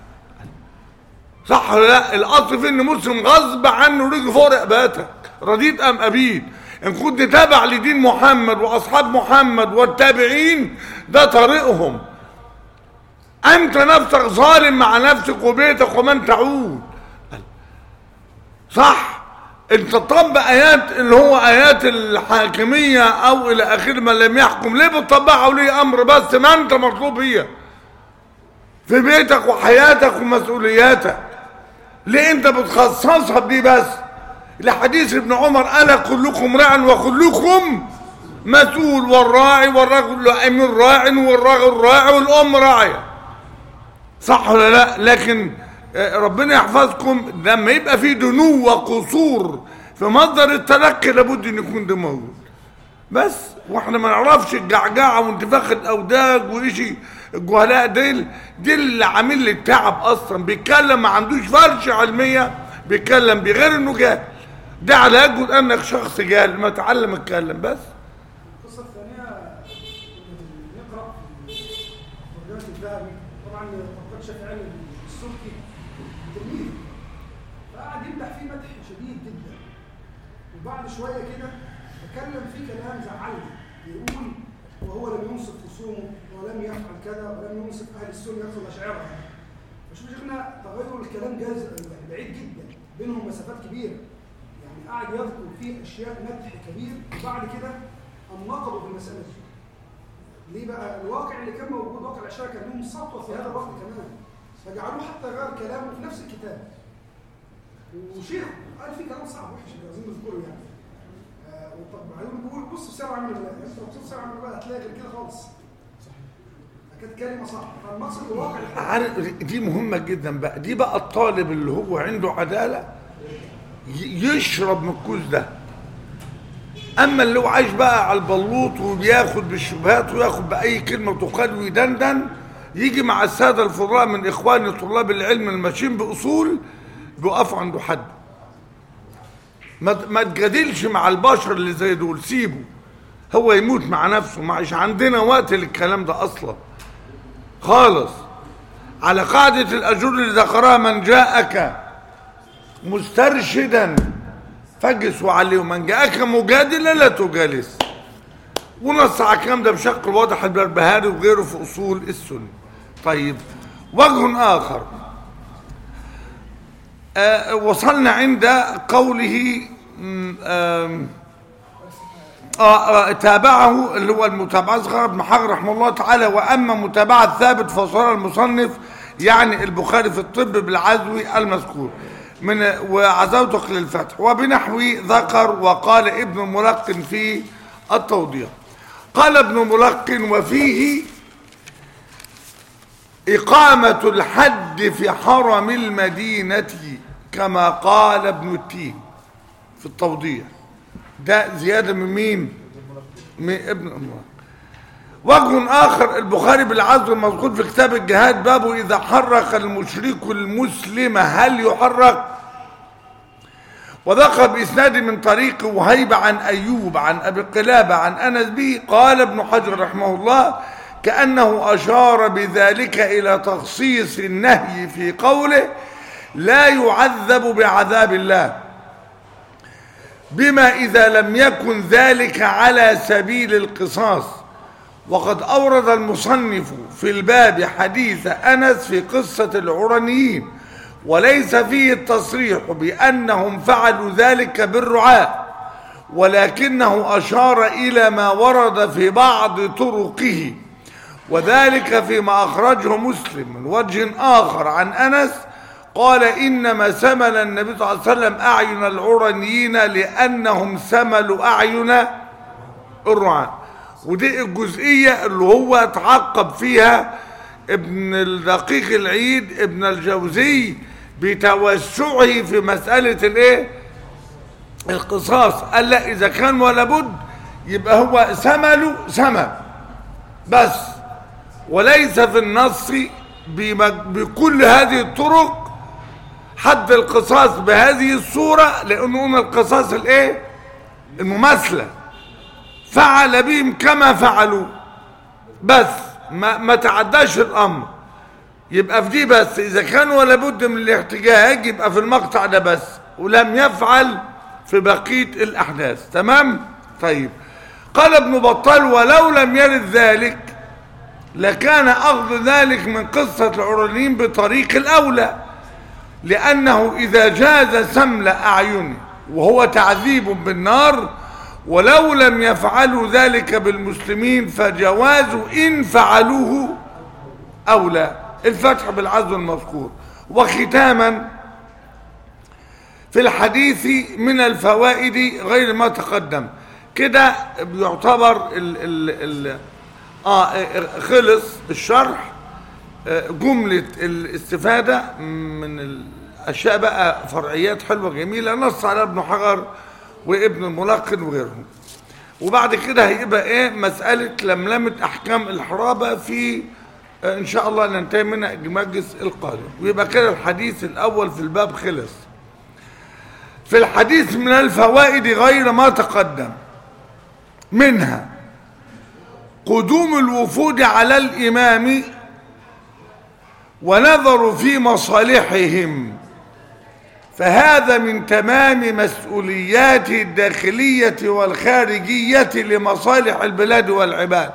صح ولا لا؟ الاصل في ان مسلم غصب عنه رجل فوق رقبتك، رضيت ام ابيت. ان كنت تابع لدين محمد واصحاب محمد والتابعين، ده طريقهم. انت نفسك ظالم مع نفسك وبيتك ومن تعود، صح؟ انت تطبق ايات اللي هو ايات الحاكميه او الى اخره ما لم يحكم، ليه بتطبقها ولي امر بس؟ ما انت مطلوب هي في بيتك وحياتك ومسؤولياتك، ليه انت بتخصصها بدي بس؟ لحديث ابن عمر الا كلكم راع وكلكم مسؤول، والراعي والرجل امير راع والرجل راعي والام راعيه، صح ولا لا؟ لكن ربنا يحفظكم، لما يبقى في دنو وقصور في مصدر التلقي لابد ان يكون ده موجود بس. واحنا ما نعرفش الجعجعه وانتفاخ الاوداج وإشي الجهلاء ديل دي اللي عامل لي التعب اصلا. بيتكلم ما عندوش فرشه علميه، بيتكلم بغير انه جاهل، ده على يجوز انك شخص جاهل ما تعلم اتكلم بس. القصه الثانيه نقرا في الذهبي، طبعا فقد شافعي السبكي تلميذ، فقعد يمدح فيه مدح شديد جدا، وبعد شويه كده تكلم في كلام زعلني، بيقول وهو لم ينصف خصومه ولم يفعل كذا ولم ينصف اهل السنه يقصد اشاعره. فشوف شيخنا تغير الكلام جاز يعني بعيد جدا، بينهم مسافات كبيره. يعني قاعد يذكر فيه اشياء مدح كبير وبعد كده انقضوا في المساله دي. ليه بقى؟ الواقع اللي كان موجود واقع الاشاعره كان لهم سطوه في هذا الوقت كمان، فجعلوه حتى غير كلامه في نفس الكتاب. وشيخ قال فيه كلام صعب وحش لازم نذكره يعني. آه طب بعدين بيقول بص في سبع عمل الله، انت لو بصيت في سبع عمل الله هتلاقي غير كده خالص. كانت كلمه صح، فالمقصد الواقع عارف دي مهمه جدا بقى. دي بقى الطالب اللي هو عنده عداله يشرب من الكوز ده. اما اللي هو عايش بقى على البلوط وبياخد بالشبهات وياخد باي كلمه تقال ويدندن، يجي مع الساده الفضلاء من اخواني طلاب العلم الماشيين باصول بيقفوا عنده حد. ما ما تجادلش مع البشر اللي زي دول، سيبه هو يموت مع نفسه. مش عندنا وقت للكلام ده اصلا خالص. على قاعده الاجور اللي ذكرها من جاءك مسترشدا فجس وعليه، ومن جاءك مجادلا لا تجالس. ونص على الكلام ده بشكل واضح البربهاري وغيره في اصول السنه. طيب وجه اخر آه وصلنا عند قوله آه آه تابعه اللي هو المتابعه صغير بن حجر رحمه الله تعالى. واما متابعه ثابت فصار المصنف يعني البخاري في الطب بالعزوي المذكور من وعزوتك للفتح وبنحو ذكر. وقال ابن الملقن في التوضيح، قال ابن الملقن وفيه إقامة الحد في حرم المدينة كما قال ابن التين في التوضيح. ده زيادة من مين؟ من ابن الملقن. وجه آخر البخاري بالعزو المذكور في كتاب الجهاد بابه إذا حرك المشرك المسلم هل يحرك؟ وذكر بإسناد من طريق وهيب عن أيوب عن أبي قلابة عن أنس به. قال ابن حجر رحمه الله كأنه أشار بذلك إلى تخصيص النهي في قوله لا يعذب بعذاب الله، بما إذا لم يكن ذلك على سبيل القصاص. وقد أورد المصنف في الباب حديث أنس في قصة العرنيين، وليس فيه التصريح بأنهم فعلوا ذلك بالرعاة، ولكنه أشار إلى ما ورد في بعض طرقه، وذلك فيما أخرجه مسلم من وجه آخر عن أنس قال إنما سمل النبي صلى الله عليه وسلم أعين العرنيين لأنهم سملوا أعين الرعاة. ودي الجزئية اللي هو تعقب فيها ابن الدقيق العيد ابن الجوزي بتوسعه في مسألة الايه القصاص. قال لا إذا كان ولا بد يبقى هو سمله سمل بس، وليس في النص بكل هذه الطرق حد القصاص بهذه الصورة، لأنه قلنا القصاص الايه المماثلة فعل بهم كما فعلوا بس ما, ما تعداش الأمر. يبقى في دي بس إذا كان ولا بد من الاحتجاج يبقى في المقطع ده بس، ولم يفعل في بقية الأحداث. تمام؟ طيب قال ابن بطال ولو لم يرد ذلك لكان أخذ ذلك من قصة العرنيين بطريق الأولى، لأنه إذا جاز سمل أعين وهو تعذيب بالنار ولو لم يفعلوا ذلك بالمسلمين فجواز إن فعلوه أولى. الفتح بالعزو المذكور. وختاما في الحديث من الفوائد غير ما تقدم كده بيعتبر ال ال ال آه خلص الشرح. جملة الاستفادة من الأشياء بقى فرعيات حلوة جميلة نص على ابن حجر وابن الملقن وغيرهم. وبعد كده هيبقى ايه مسألة لملمة أحكام الحرابة في ان شاء الله ننتهي منها المجلس القادم، ويبقى كده الحديث الأول في الباب خلص. في الحديث من الفوائد غير ما تقدم منها قدوم الوفود على الإمام ونظروا في مصالحهم فهذا من تمام مسؤولياته الداخلية والخارجية لمصالح البلاد والعباد.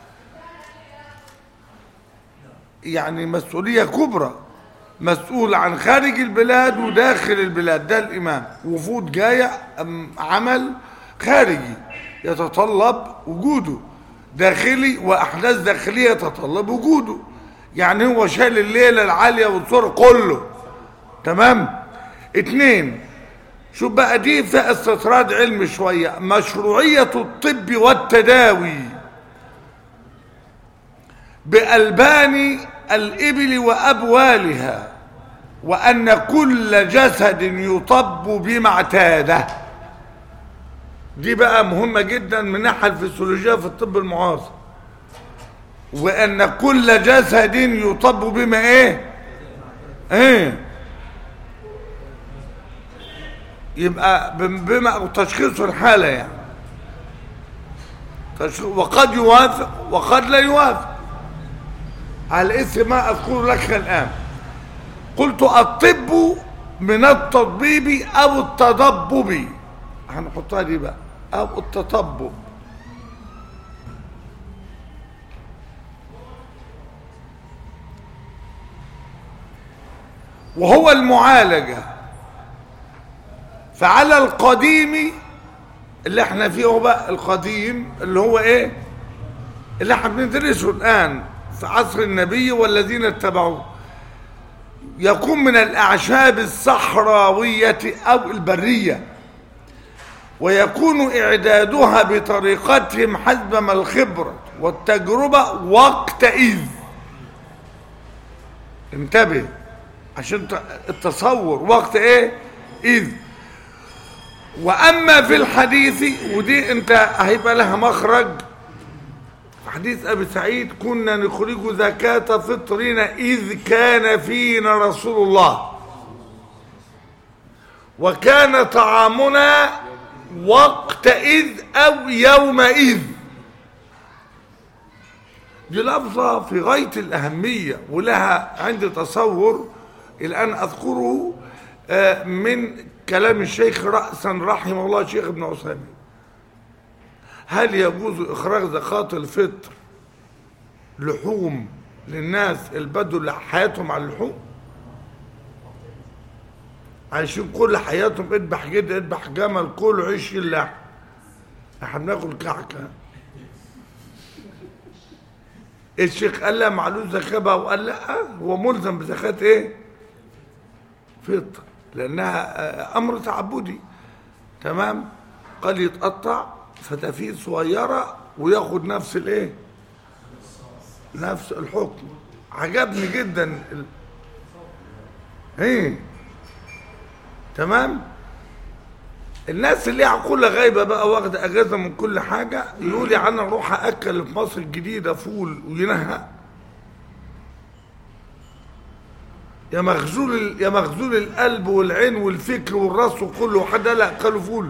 يعني مسؤولية كبرى، مسؤول عن خارج البلاد وداخل البلاد. ده الإمام وفود جاية عمل خارجي يتطلب وجوده، داخلي وأحداث داخلية يتطلب وجوده. يعني هو شال الليلة العالية والصور كله. تمام. اتنين، شوف بقى دي في استطراد علمي شوية. مشروعية الطب والتداوي بألبان الإبل وأبوالها، وأن كل جسد يطب بما اعتاده. دي بقى مهمة جدا من ناحية الفسيولوجية في الطب المعاصر. وأن كل جسد يطب بما ايه ايه يبقى بما تشخيص الحالة يعني. وقد يوافق وقد لا يوافق على اسم ما أذكر لك الآن. قلت الطب من التطبيب أو التضبب، هنحطها دي بقى، أو التطبب. وهو المعالجة. فعلى القديم اللي احنا فيه هو بقى القديم اللي هو ايه اللي احنا بندرسه الآن في عصر النبي والذين اتبعوه، يكون من الأعشاب الصحراوية أو البرية، ويكون إعدادها بطريقتهم حسب ما الخبرة والتجربة وقتئذ. انتبه عشان التصور وقت ايه إذ. وأما في الحديث، ودي انت هيبقى لها مخرج، حديث أبي سعيد كنا نخرج زكاة فطرنا إذ كان فينا رسول الله وكان طعامنا وقتئذ أو يومئذ. دي لفظة في غاية الأهمية ولها عندي تصور الآن أذكره من كلام الشيخ رأسا رحمه الله الشيخ ابن عثيمين. هل يجوز إخراج زكاة الفطر لحوم للناس البدو اللي حياتهم على اللحوم، عايشين كل حياتهم اذبح جد اذبح جمل كله عيش اللحم، احنا بناكل كعكة. الشيخ قال لا معلوش زكاة بقى، وقال لا هو ملزم بزكاة ايه فطر لانها امر تعبدي. تمام. قال يتقطع فتافيت صغيرة وياخد نفس الايه نفس الحكم. عجبني جدا ال... ايه تمام. الناس اللي عقولها غايبه بقى واخده اجازه من كل حاجه يقول لي انا اروح اكل في مصر الجديده فول وينهى. يا مخزول يا مخزول القلب والعين والفكر والراس وكله، حد لا اكلوا فول.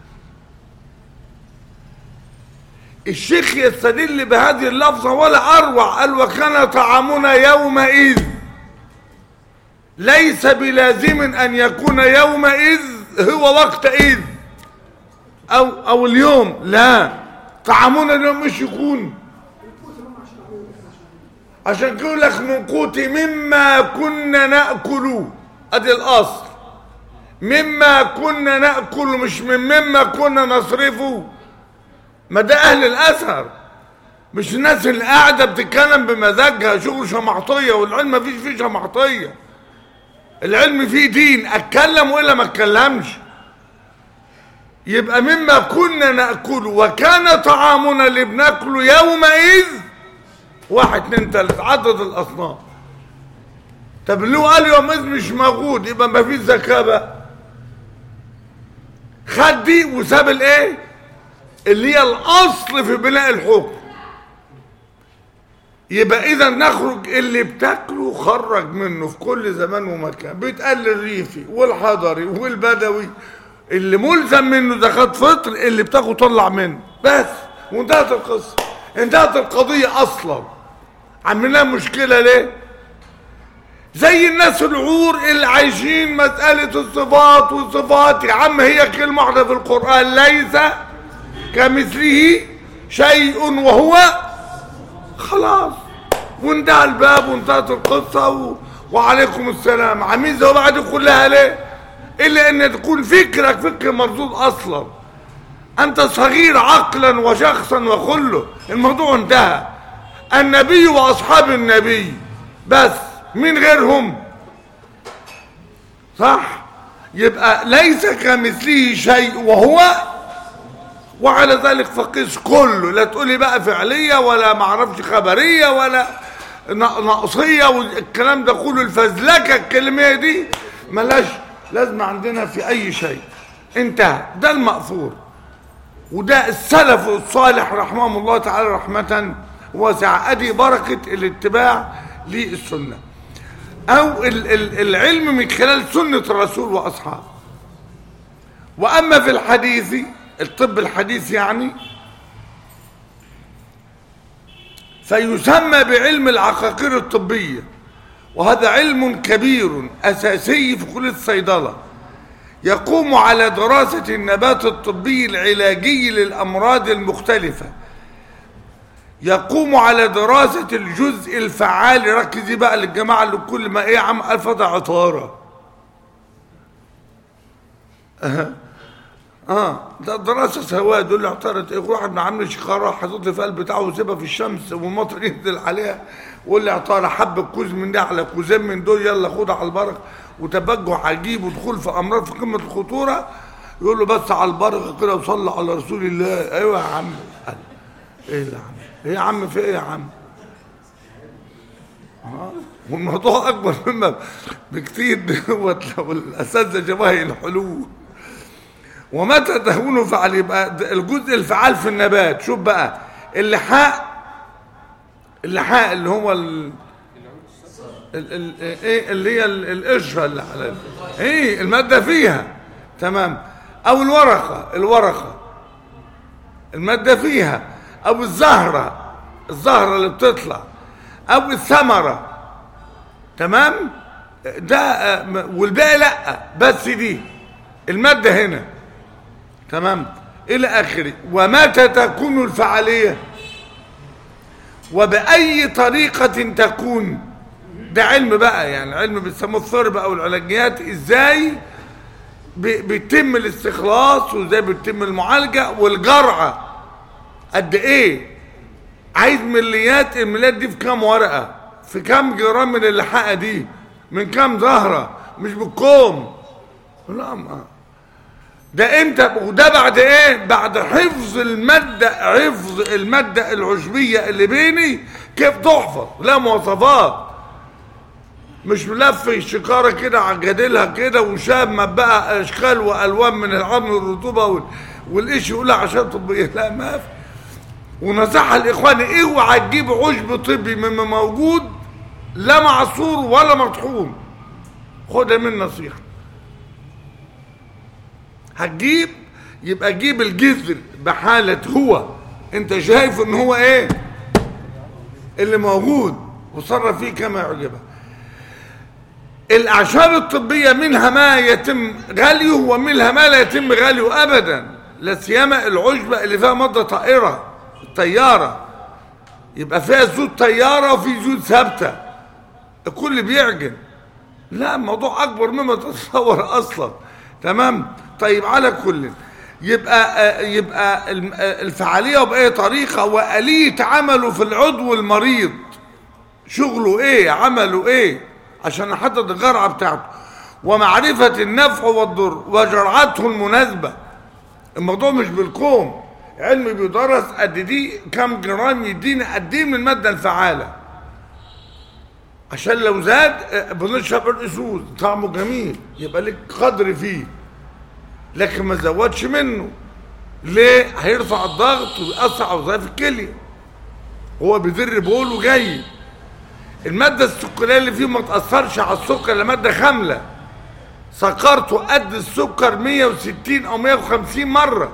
الشيخ يستدل بهذه اللفظه ولا اروع، قال وكان طعامنا يومئذ، ليس بلازم ان يكون يومئذ هو وقتئذ او او اليوم، لا طعامنا اليوم مش يكون. عشان يقول لك من قوت مما كنا ناكل، ادي الاصل، مما كنا ناكل مش من مما كنا نصرفه. ما ده اهل الاثر، مش الناس اللي قاعده بتتكلم بمزاجها شغل شمعطيه، والعلم ما فيش فيه شمعطيه، العلم فيه دين. اتكلم ولا ما اتكلمش. يبقى مما كنا ناكله وكان طعامنا اللي بناكله يومئذ واحد اتنين تلاته عدد الاصناف. طب اللي هو قال يومئذ مش موجود يبقى ما فيش زكاه بقى. خد دي وساب الايه اللي هي الاصل في بناء الحكم. يبقى اذا نخرج اللي بتاكله خرج منه في كل زمان ومكان. بيتقال الريفي والحضري والبدوي اللي ملزم منه زكاة فطر، اللي بتاخده طلع منه بس، وانتهت القصه، انتهت القضيه اصلا. عملنا مشكله ليه؟ زي الناس العور اللي عايشين مسألة الصفات والصفات. يا عم هي كلمة واحدة في القرآن، ليس كمثله شيء وهو، خلاص وانتهى الباب وانتهت القصة و... وعليكم السلام. عميزة وبعد كلها ليه؟ إلا أن تكون فكرك فكر مرصود أصلا، أنت صغير عقلا وشخصا وكله، الموضوع انتهى. النبي وأصحاب النبي بس، من غيرهم، صح؟ يبقى ليس كمثله شيء وهو، وعلى ذلك فقيس كله. لا تقولي بقى فعلية ولا معرفش خبرية ولا نقصية والكلام ده كله، الفزلكة الكلمية دي ملاش لازمة عندنا في أي شيء. انتهى، ده المأثور، وده السلف الصالح رحمهم الله تعالى رحمة واسعة. أدي بركة الاتباع للسنة أو العلم من خلال سنة الرسول وأصحابه. وأما في الحديث، الطب الحديث يعني، فيسمى بعلم العقاقير الطبية، وهذا علم كبير أساسي في كلية الصيدلة، يقوم على دراسة النبات الطبي العلاجي للأمراض المختلفة، يقوم على دراسة الجزء الفعال. ركزي بقى للجماعة اللي كل ما ايه عم الفضى عطارة، اه اه ده دراسة سواد. دول عطارة ايه؟ واحد من عامل شخارة حاطط في قلب بتاعه وسيبها في الشمس والمطر ينزل عليها، ويقول لي عطارة حب كوز من ده على كوزين من دول، يلا خدها على البركة. وتبجح عجيب ودخول في امراض في قمة الخطورة، يقول له بس على البركة كده وصلى على رسول الله. ايوه يا عم، ايه يا عم، ايه يا عم، في ايه يا عم؟ اه والموضوع اكبر مما بكتير دوت لو الاساتذه شبه الحلول. ومتى تهون فعل، يبقى الجزء الفعال في النبات. شوف بقى اللحاء، اللحاء اللي هو ال ال ال ايه اللي هي القشره اللي على ايه الماده فيها، تمام. او الورقه، الورقه الماده فيها، او الزهرة، الزهرة اللي بتطلع، او الثمرة، تمام. ده والباقي لا، بس دي المادة هنا، تمام، الى اخره. ومتى تكون الفعالية وبأي طريقة تكون، ده علم بقى، يعني علم بيسموه الثرب او العلاجيات. ازاي بيتم الاستخلاص وازاي بيتم المعالجة والجرعة قد ايه، عايز مليات. المليات دي في كام ورقة، في كام جرام من اللحاقة دي، من كام زهرة، مش بالكوم. لا ما ده امتى؟ وده بعد ايه؟ بعد حفظ المادة، حفظ المادة العشبية اللي بيني كيف تحفظ، لا مواصفات، مش ملف الشكارة كده عجدلها كده وشاب بقى اشكال والوان من العظم والرطوبة والايش يقولها عشان طبية، لا ما في. ونصيحة الاخوان، اوعى تجيب عشب طبي مما موجود لا معصور ولا مطحون، خدها من نصيحة. هتجيب يبقى جيب الجذر بحالة هو انت شايف ان هو ايه اللي موجود، وصرف فيه كما يعجبك. الاعشاب الطبية منها ما يتم غليه ومنها ما لا يتم غليه ابدا، لا سيما العشبة اللي فيها مادة طائرة، الطيارة، يبقى فيها زيوت طيارة وفي زيوت ثابتة، الكل بيعجن. لا الموضوع اكبر مما تتصور اصلا، تمام. طيب على كل يبقى يبقى الفعالية وبأي طريقة وآلية عمله في العضو المريض، شغله ايه، عمله ايه، عشان نحدد الجرعة بتاعته، ومعرفة النفع والضر وجرعته المناسبة. الموضوع مش بالكوم، علم بيدرس قد دي كم جرام يدينا قد ايه من المادة الفعالة، عشان لو زاد بنشرب الاسود طعمه جميل يبقى لك قدر فيه، لكن ما زودش منه. ليه؟ هيرفع الضغط ويأثر على وظائف الكلية، هو بيضر بوله جاي. المادة السكرية اللي فيه ما تأثرش على السكر، لا مادة خاملة سكرته قد السكر مية وستين او مية وخمسين مرة،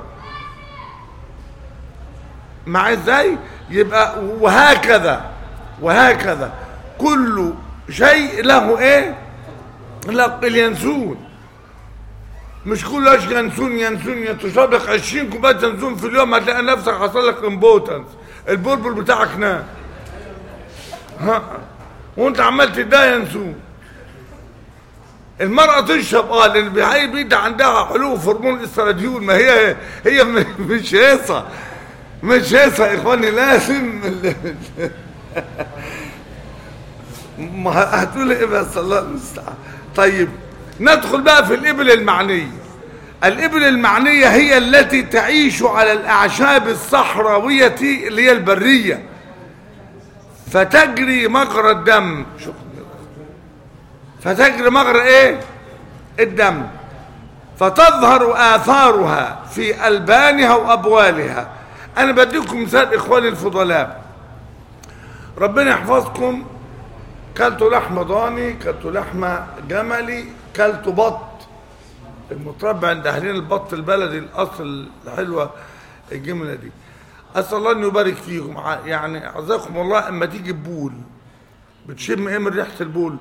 مع ازاي؟ يبقى وهكذا وهكذا كل شيء له ايه؟ له اليانسون. مش كل ايش ينسون ينسون يتسابق عشرين كوبايه ينسون في اليوم هتلاقي نفسك حصل لك امبوتنس، البلبل بتاعك نام. ها وانت عمال تديها ينسون. المرأة تشرب اه لان بهاي بيد عندها حلو هرمون الاستراديول، ما هي هي مش هيصة مش هيصة يا اخواني، لازم ما هتقول ايه بس الله المستعان. طيب ندخل بقى في الإبل المعنية. الإبل المعنية هي التي تعيش على الأعشاب الصحراوية اللي هي البرية، فتجري مجرى الدم. فتجري مجرى ايه؟ الدم. فتظهر آثارها في ألبانها وأبوالها. أنا بديكم مثال إخواني الفضلاء، ربنا يحفظكم. كلتوا لحمة ضاني، كلتوا لحمة جملي، كلتوا بط المتربع عند أهلنا، البط البلدي الأصل الحلوة الجملة دي. أسأل الله أن يبارك فيكم. يعني أعزكم الله، أما تيجي ببول بتشم إيه من ريحة البول؟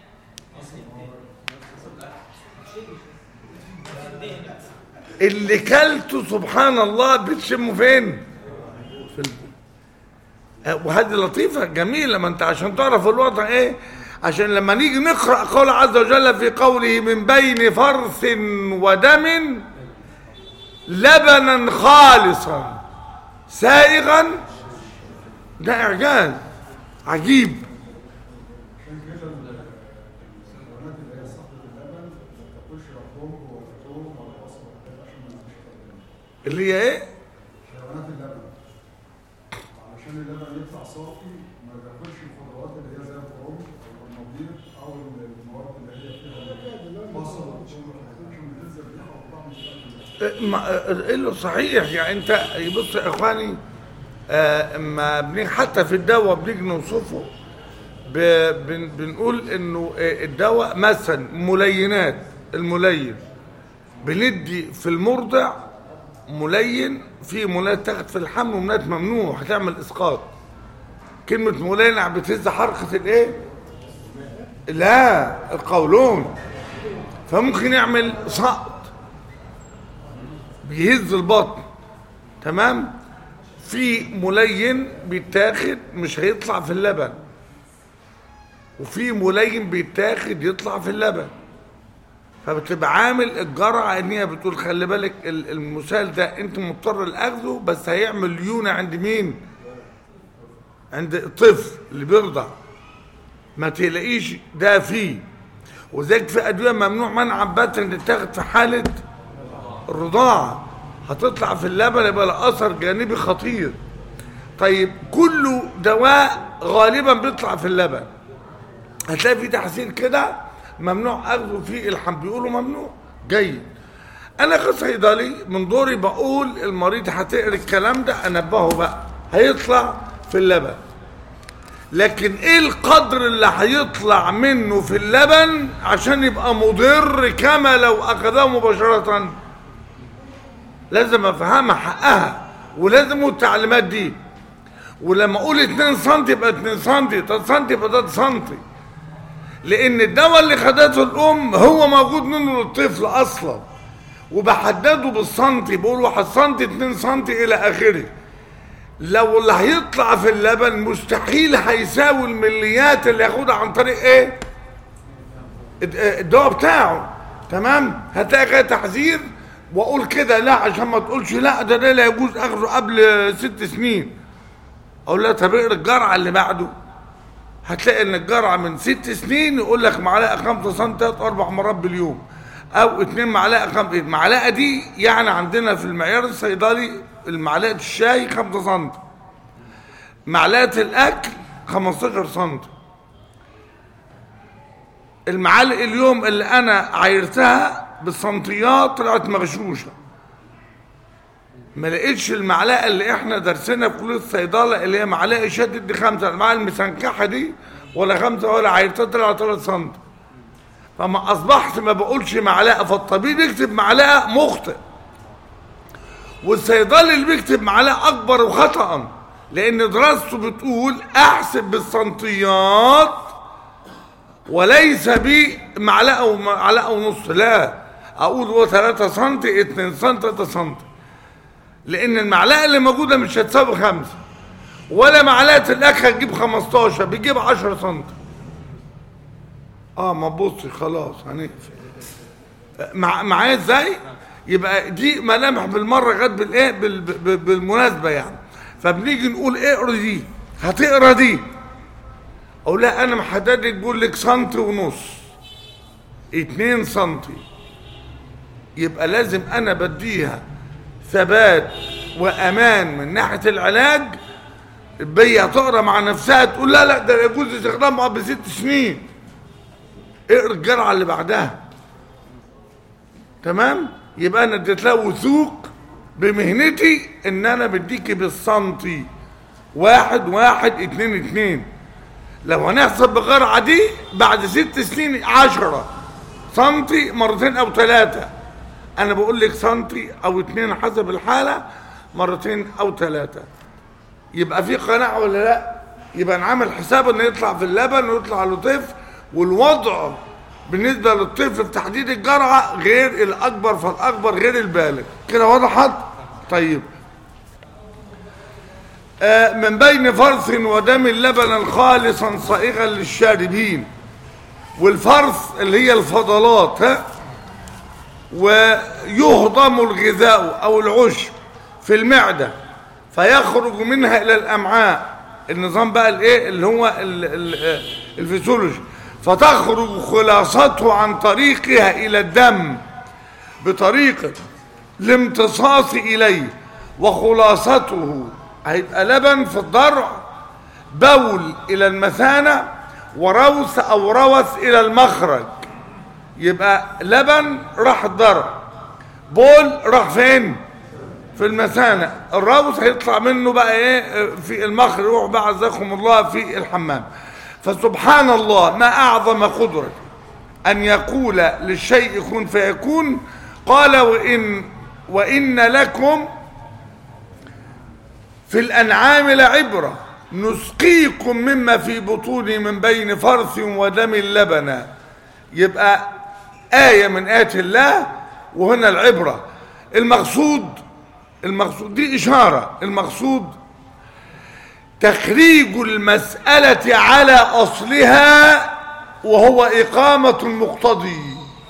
اللي كلته سبحان الله بتشمه فين؟ في البول. وهذه لطيفة جميلة، ما انت عشان تعرف الوضع ايه، عشان لما نيجي نقرأ قول عز وجل في قوله من بين فرث ودم لبنا خالصا سائغا، ده اعجاز عجيب. اللي هي ايه؟ حيوانات اللبن، علشان اللبن يطلع صافي ما بياكلش الخضروات اللي هي زي الكرنب او المبيض او المواد اللي هي فيها بصل عشان بتنزل ريحه وطعم. ايه صحيح. يعني انت بص يا اخواني، آه ما بنيجي حتى في الدواء بنيجي نوصفه بن بنقول انه الدواء مثلا ملينات، الملين بندي في المرضع ملين، في ملينات تاخد في الحمل وملينات ممنوع هتعمل اسقاط. كلمة ملين بتهز حركة الايه؟ لا القولون، فممكن يعمل سقط بيهز البطن. تمام. في ملين بيتاخد مش هيطلع في اللبن، وفي ملين بيتاخد يطلع في اللبن. فبتبقى عامل الجرعه ان هي بتقول خلي بالك المسال ده انت مضطر لاخذه، بس هيعمل ليونه عند مين؟ عند الطفل اللي بيرضع، ما تلاقيش ده فيه. وذلك في ادويه ممنوع منعا باتا ان تتاخد في حاله الرضاعه، هتطلع في اللبن يبقى لها اثر جانبي خطير. طيب كله دواء غالبا بيطلع في اللبن، هتلاقي في تحذير كده ممنوع اخذه في الحمل، بيقولوا ممنوع. جيد. انا كصيدلي من دوري بقول المريض هتقرا الكلام ده انبهه بقى هيطلع في اللبن، لكن ايه القدر اللي هيطلع منه في اللبن عشان يبقى مضر كما لو اخذه مباشره؟ لازم افهمها حقها، ولازم التعليمات دي. ولما اقول اتنين سم يبقى اتنين سم، تلاتة سم يبقى تلاتة سم، لان الدواء اللي خدته الام هو موجود منه للطفل اصلا، وبحدده بالسنتي، بقول واحد سنتي اتنين سنتي الى اخره. لو اللي هيطلع في اللبن مستحيل هيساوي المليات اللي ياخدها عن طريق ايه؟ الدواء بتاعه. تمام. هتلاقي كده تحذير، واقول كده لا عشان ما تقولش لا ده ده لا يجوز اخده قبل ست سنين. اقول لها طب اقرا الجرعه اللي بعده، هتلاقي ان الجرعه من ست سنين يقول لك معلقه خمسة سم اربع مرات باليوم، او اتنين معلقه خم... المعلقه دي يعني عندنا في المعيار الصيدلي المعلقه الشاي خمسة سم، معلقه الاكل خمستاشر سم. المعالق اليوم اللي انا عايرتها بالسنتيات طلعت مغشوشه، ما لقيتش المعلقه اللي احنا درسنا في كليه الصيدله اللي هي معلقه شدد دي خمسه، المعلقه المسنكحه دي ولا خمسه ولا عايرتها طلعت تلاتة سم. فما اصبحت ما بقولش معلقه، فالطبيب يكتب معلقه مخطئ، والصيدلي اللي بيكتب معلقه اكبر وخطأ، لان دراسته بتقول احسب بالسنتيات وليس بمعلقه ومعلقه ونص، لا اقول هو ثلاثة سم اتنين سم ثلاثة سم، لان المعلقه اللي موجوده مش هتساوي خمسة، ولا معلقه الاكل هتجيب خمستاشر، بتجيب عشرة سم. اه ما تبصش خلاص هنقفل مع معايا ازاي؟ يبقى دي ملامح بالمره غد بالايه بال... بالمناسبه يعني. فبنيجي نقول اقرا دي، هتقرا دي او لا انا محدد لك بقول لك سنتي ونص اتنين سنتي، يبقى لازم انا بديها ثبات وامان من ناحيه العلاج. البيه تقرا مع نفسها تقول لا لا ده يجوز استخدامها بست سنين، اقرا الجرعه اللي بعدها. تمام؟ يبقى انا اديت له وثوق بمهنتي ان انا بديكي بالسنتي، واحد واحد اتنين اتنين. لو هنحسب بالجرعه دي بعد ست سنين عشرة سنتي مرتين او ثلاثه، انا بقول لك سنتي او اتنين حسب الحاله مرتين او ثلاثه. يبقى في قناعه ولا لا؟ يبقى نعمل حساب انه يطلع في اللبن ويطلع له طفل، والوضع بالنسبه للطفل في تحديد الجرعه غير الاكبر فالاكبر غير البالغ. كده وضحت؟ طيب آه من بين فرث ودم لبنا خالصا صائغا للشاربين. والفرث اللي هي الفضلات، ها، ويهضم الغذاء او العشب في المعده فيخرج منها الى الامعاء، النظام بقى الايه اللي هو الفسيولوجي، فتخرج خلاصته عن طريقها الى الدم بطريقه الامتصاص اليه، وخلاصته هيبقى لبن في الضرع، بول الى المثانه، وروث او روث الى المخرج. يبقى لبن راح الضرع، بول راح فين؟ في المثانه، الروث هيطلع منه بقى ايه في المخرج، يروح بقى عزكم الله في الحمام. فسبحان الله ما اعظم قدرة ان يقول للشيء كن فيكون. قال وان وان لكم في الانعام لعبرة نسقيكم مما في بطونه من بين فرث ودم لبنا. يبقى آية من آيات الله، وهنا العبرة. المقصود المقصود دي إشارة، المقصود تخريج المسألة على أصلها، وهو إقامة المقتضي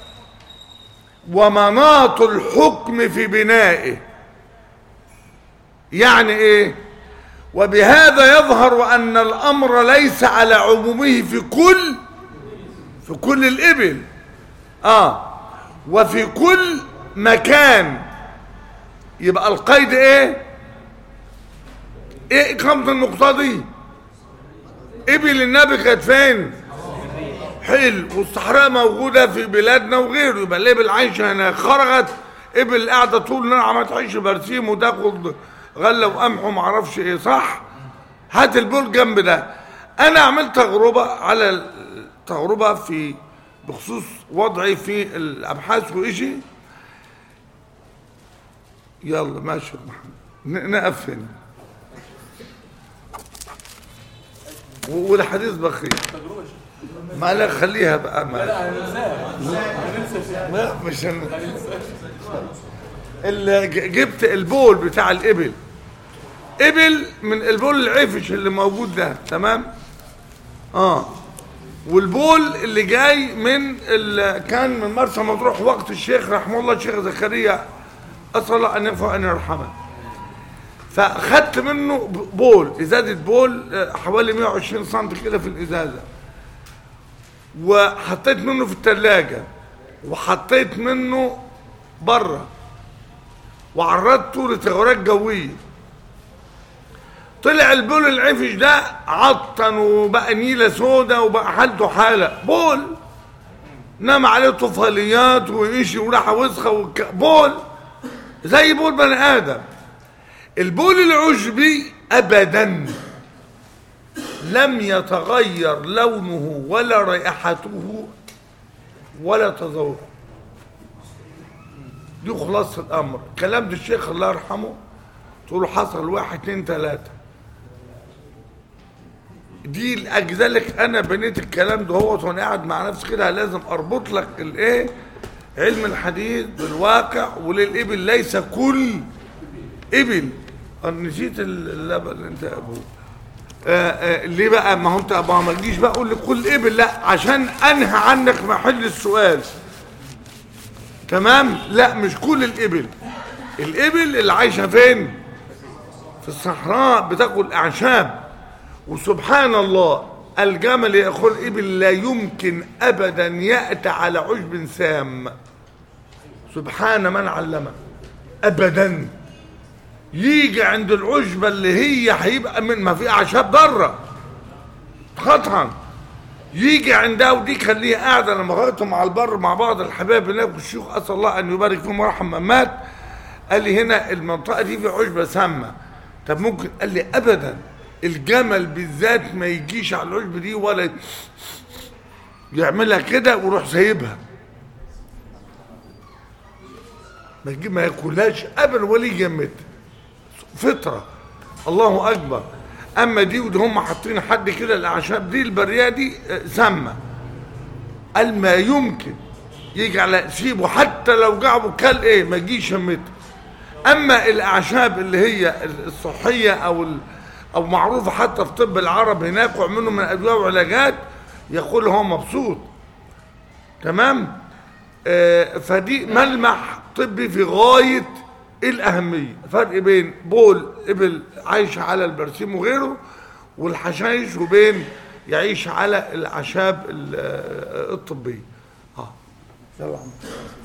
ومناط الحكم في بنائه. يعني إيه؟ وبهذا يظهر أن الأمر ليس على عمومه في كل في كل الإبل آه وفي كل مكان. يبقى القيد إيه؟ ايه اقامة المقتضي؟ ابل النبي كانت فين؟ حلو، والصحراء موجودة في بلادنا وغيره، يبقى الابل عايشة هنا. خرجت ابل قاعدة طول النهار عمالة تعيش برسيم وتاخد غلة وقمح ومعرفش ايه، صح؟ هات البول جنب ده. انا عملت تجربة على تجربة في بخصوص وضعي في الابحاث وإشي. يلا ماشي يا محمد نقف هنا. والحديث بخير ما لا خليها بقى ما لا لا مش هن... اللي جبت البول بتاع الابل، ابل من البول العفش اللي موجود ده، تمام؟ اه والبول اللي جاي من ال... كان من مرسى مطروح وقت الشيخ رحمه الله الشيخ زكريا اسال الله ان ينفع ان يرحمه. فاخدت منه بول، ازازه بول حوالي مية وعشرين سم كده في الازازه، وحطيت منه في الثلاجه، وحطيت منه بره، وعرضته لتغيرات جويه. طلع البول العفش ده عطن وبقى نيله سودا وبقى حالته حاله بول، نام عليه طفيليات وإشي وراحه وسخه وك... بول زي بول بني ادم. البول العشبي ابدا لم يتغير لونه ولا رائحته ولا تذوقه. دي خلاصه الامر. كلام ده الشيخ الله يرحمه تقول حصل واحد اتنين تلاته، دي لاجلك انا بنيت الكلام ده هو وانا قاعد مع نفسي كده لازم اربط لك الايه علم الحديث بالواقع. وللابل ليس كل ابل. انا نسيت اللبن اللي انت ابوه. آه آه ليه بقى؟ ما هو انت ما تجيش بقى قول لي كل ابل، لا عشان انهى عنك محل السؤال. تمام؟ لا مش كل الابل. الابل اللي عايشه فين؟ في الصحراء بتاكل اعشاب. وسبحان الله الجمل ياكل الابل لا يمكن ابدا ياتي على عشب سام. سبحان من علمه ابدا. يجي عند العشبه اللي هي هيبقى من ما في اعشاب بره قطعا، يجي عندها ودي خليها قاعده. لما غايتهم على البر مع بعض الحبايب هناك والشيخ اسال الله ان يبارك فيهم ورحم من مات قال لي هنا المنطقه دي في عشبه سامه. طب ممكن؟ قال لي ابدا. الجمل بالذات ما يجيش على العشبه دي ولا يعملها كده ويروح سايبها، ما يجي ما ياكلهاش ابدا ولا يجمد. فطره. الله اكبر. اما دي ودي هم حاطين حد كده الاعشاب دي البريه دي سامه. قال ما يمكن يجي على سيبه حتى لو جعبه كل ايه ما يجيش يمته. اما الاعشاب اللي هي الصحيه او او معروفه حتى في طب العرب هناك وعملوا من ادويه وعلاجات يقول هو مبسوط. تمام؟ آه فدي ملمح طبي في غايه الاهميه. فرق بين بول ابل عايش على البرسيم وغيره والحشائش وبين يعيش على الاعشاب الطبيه. اه.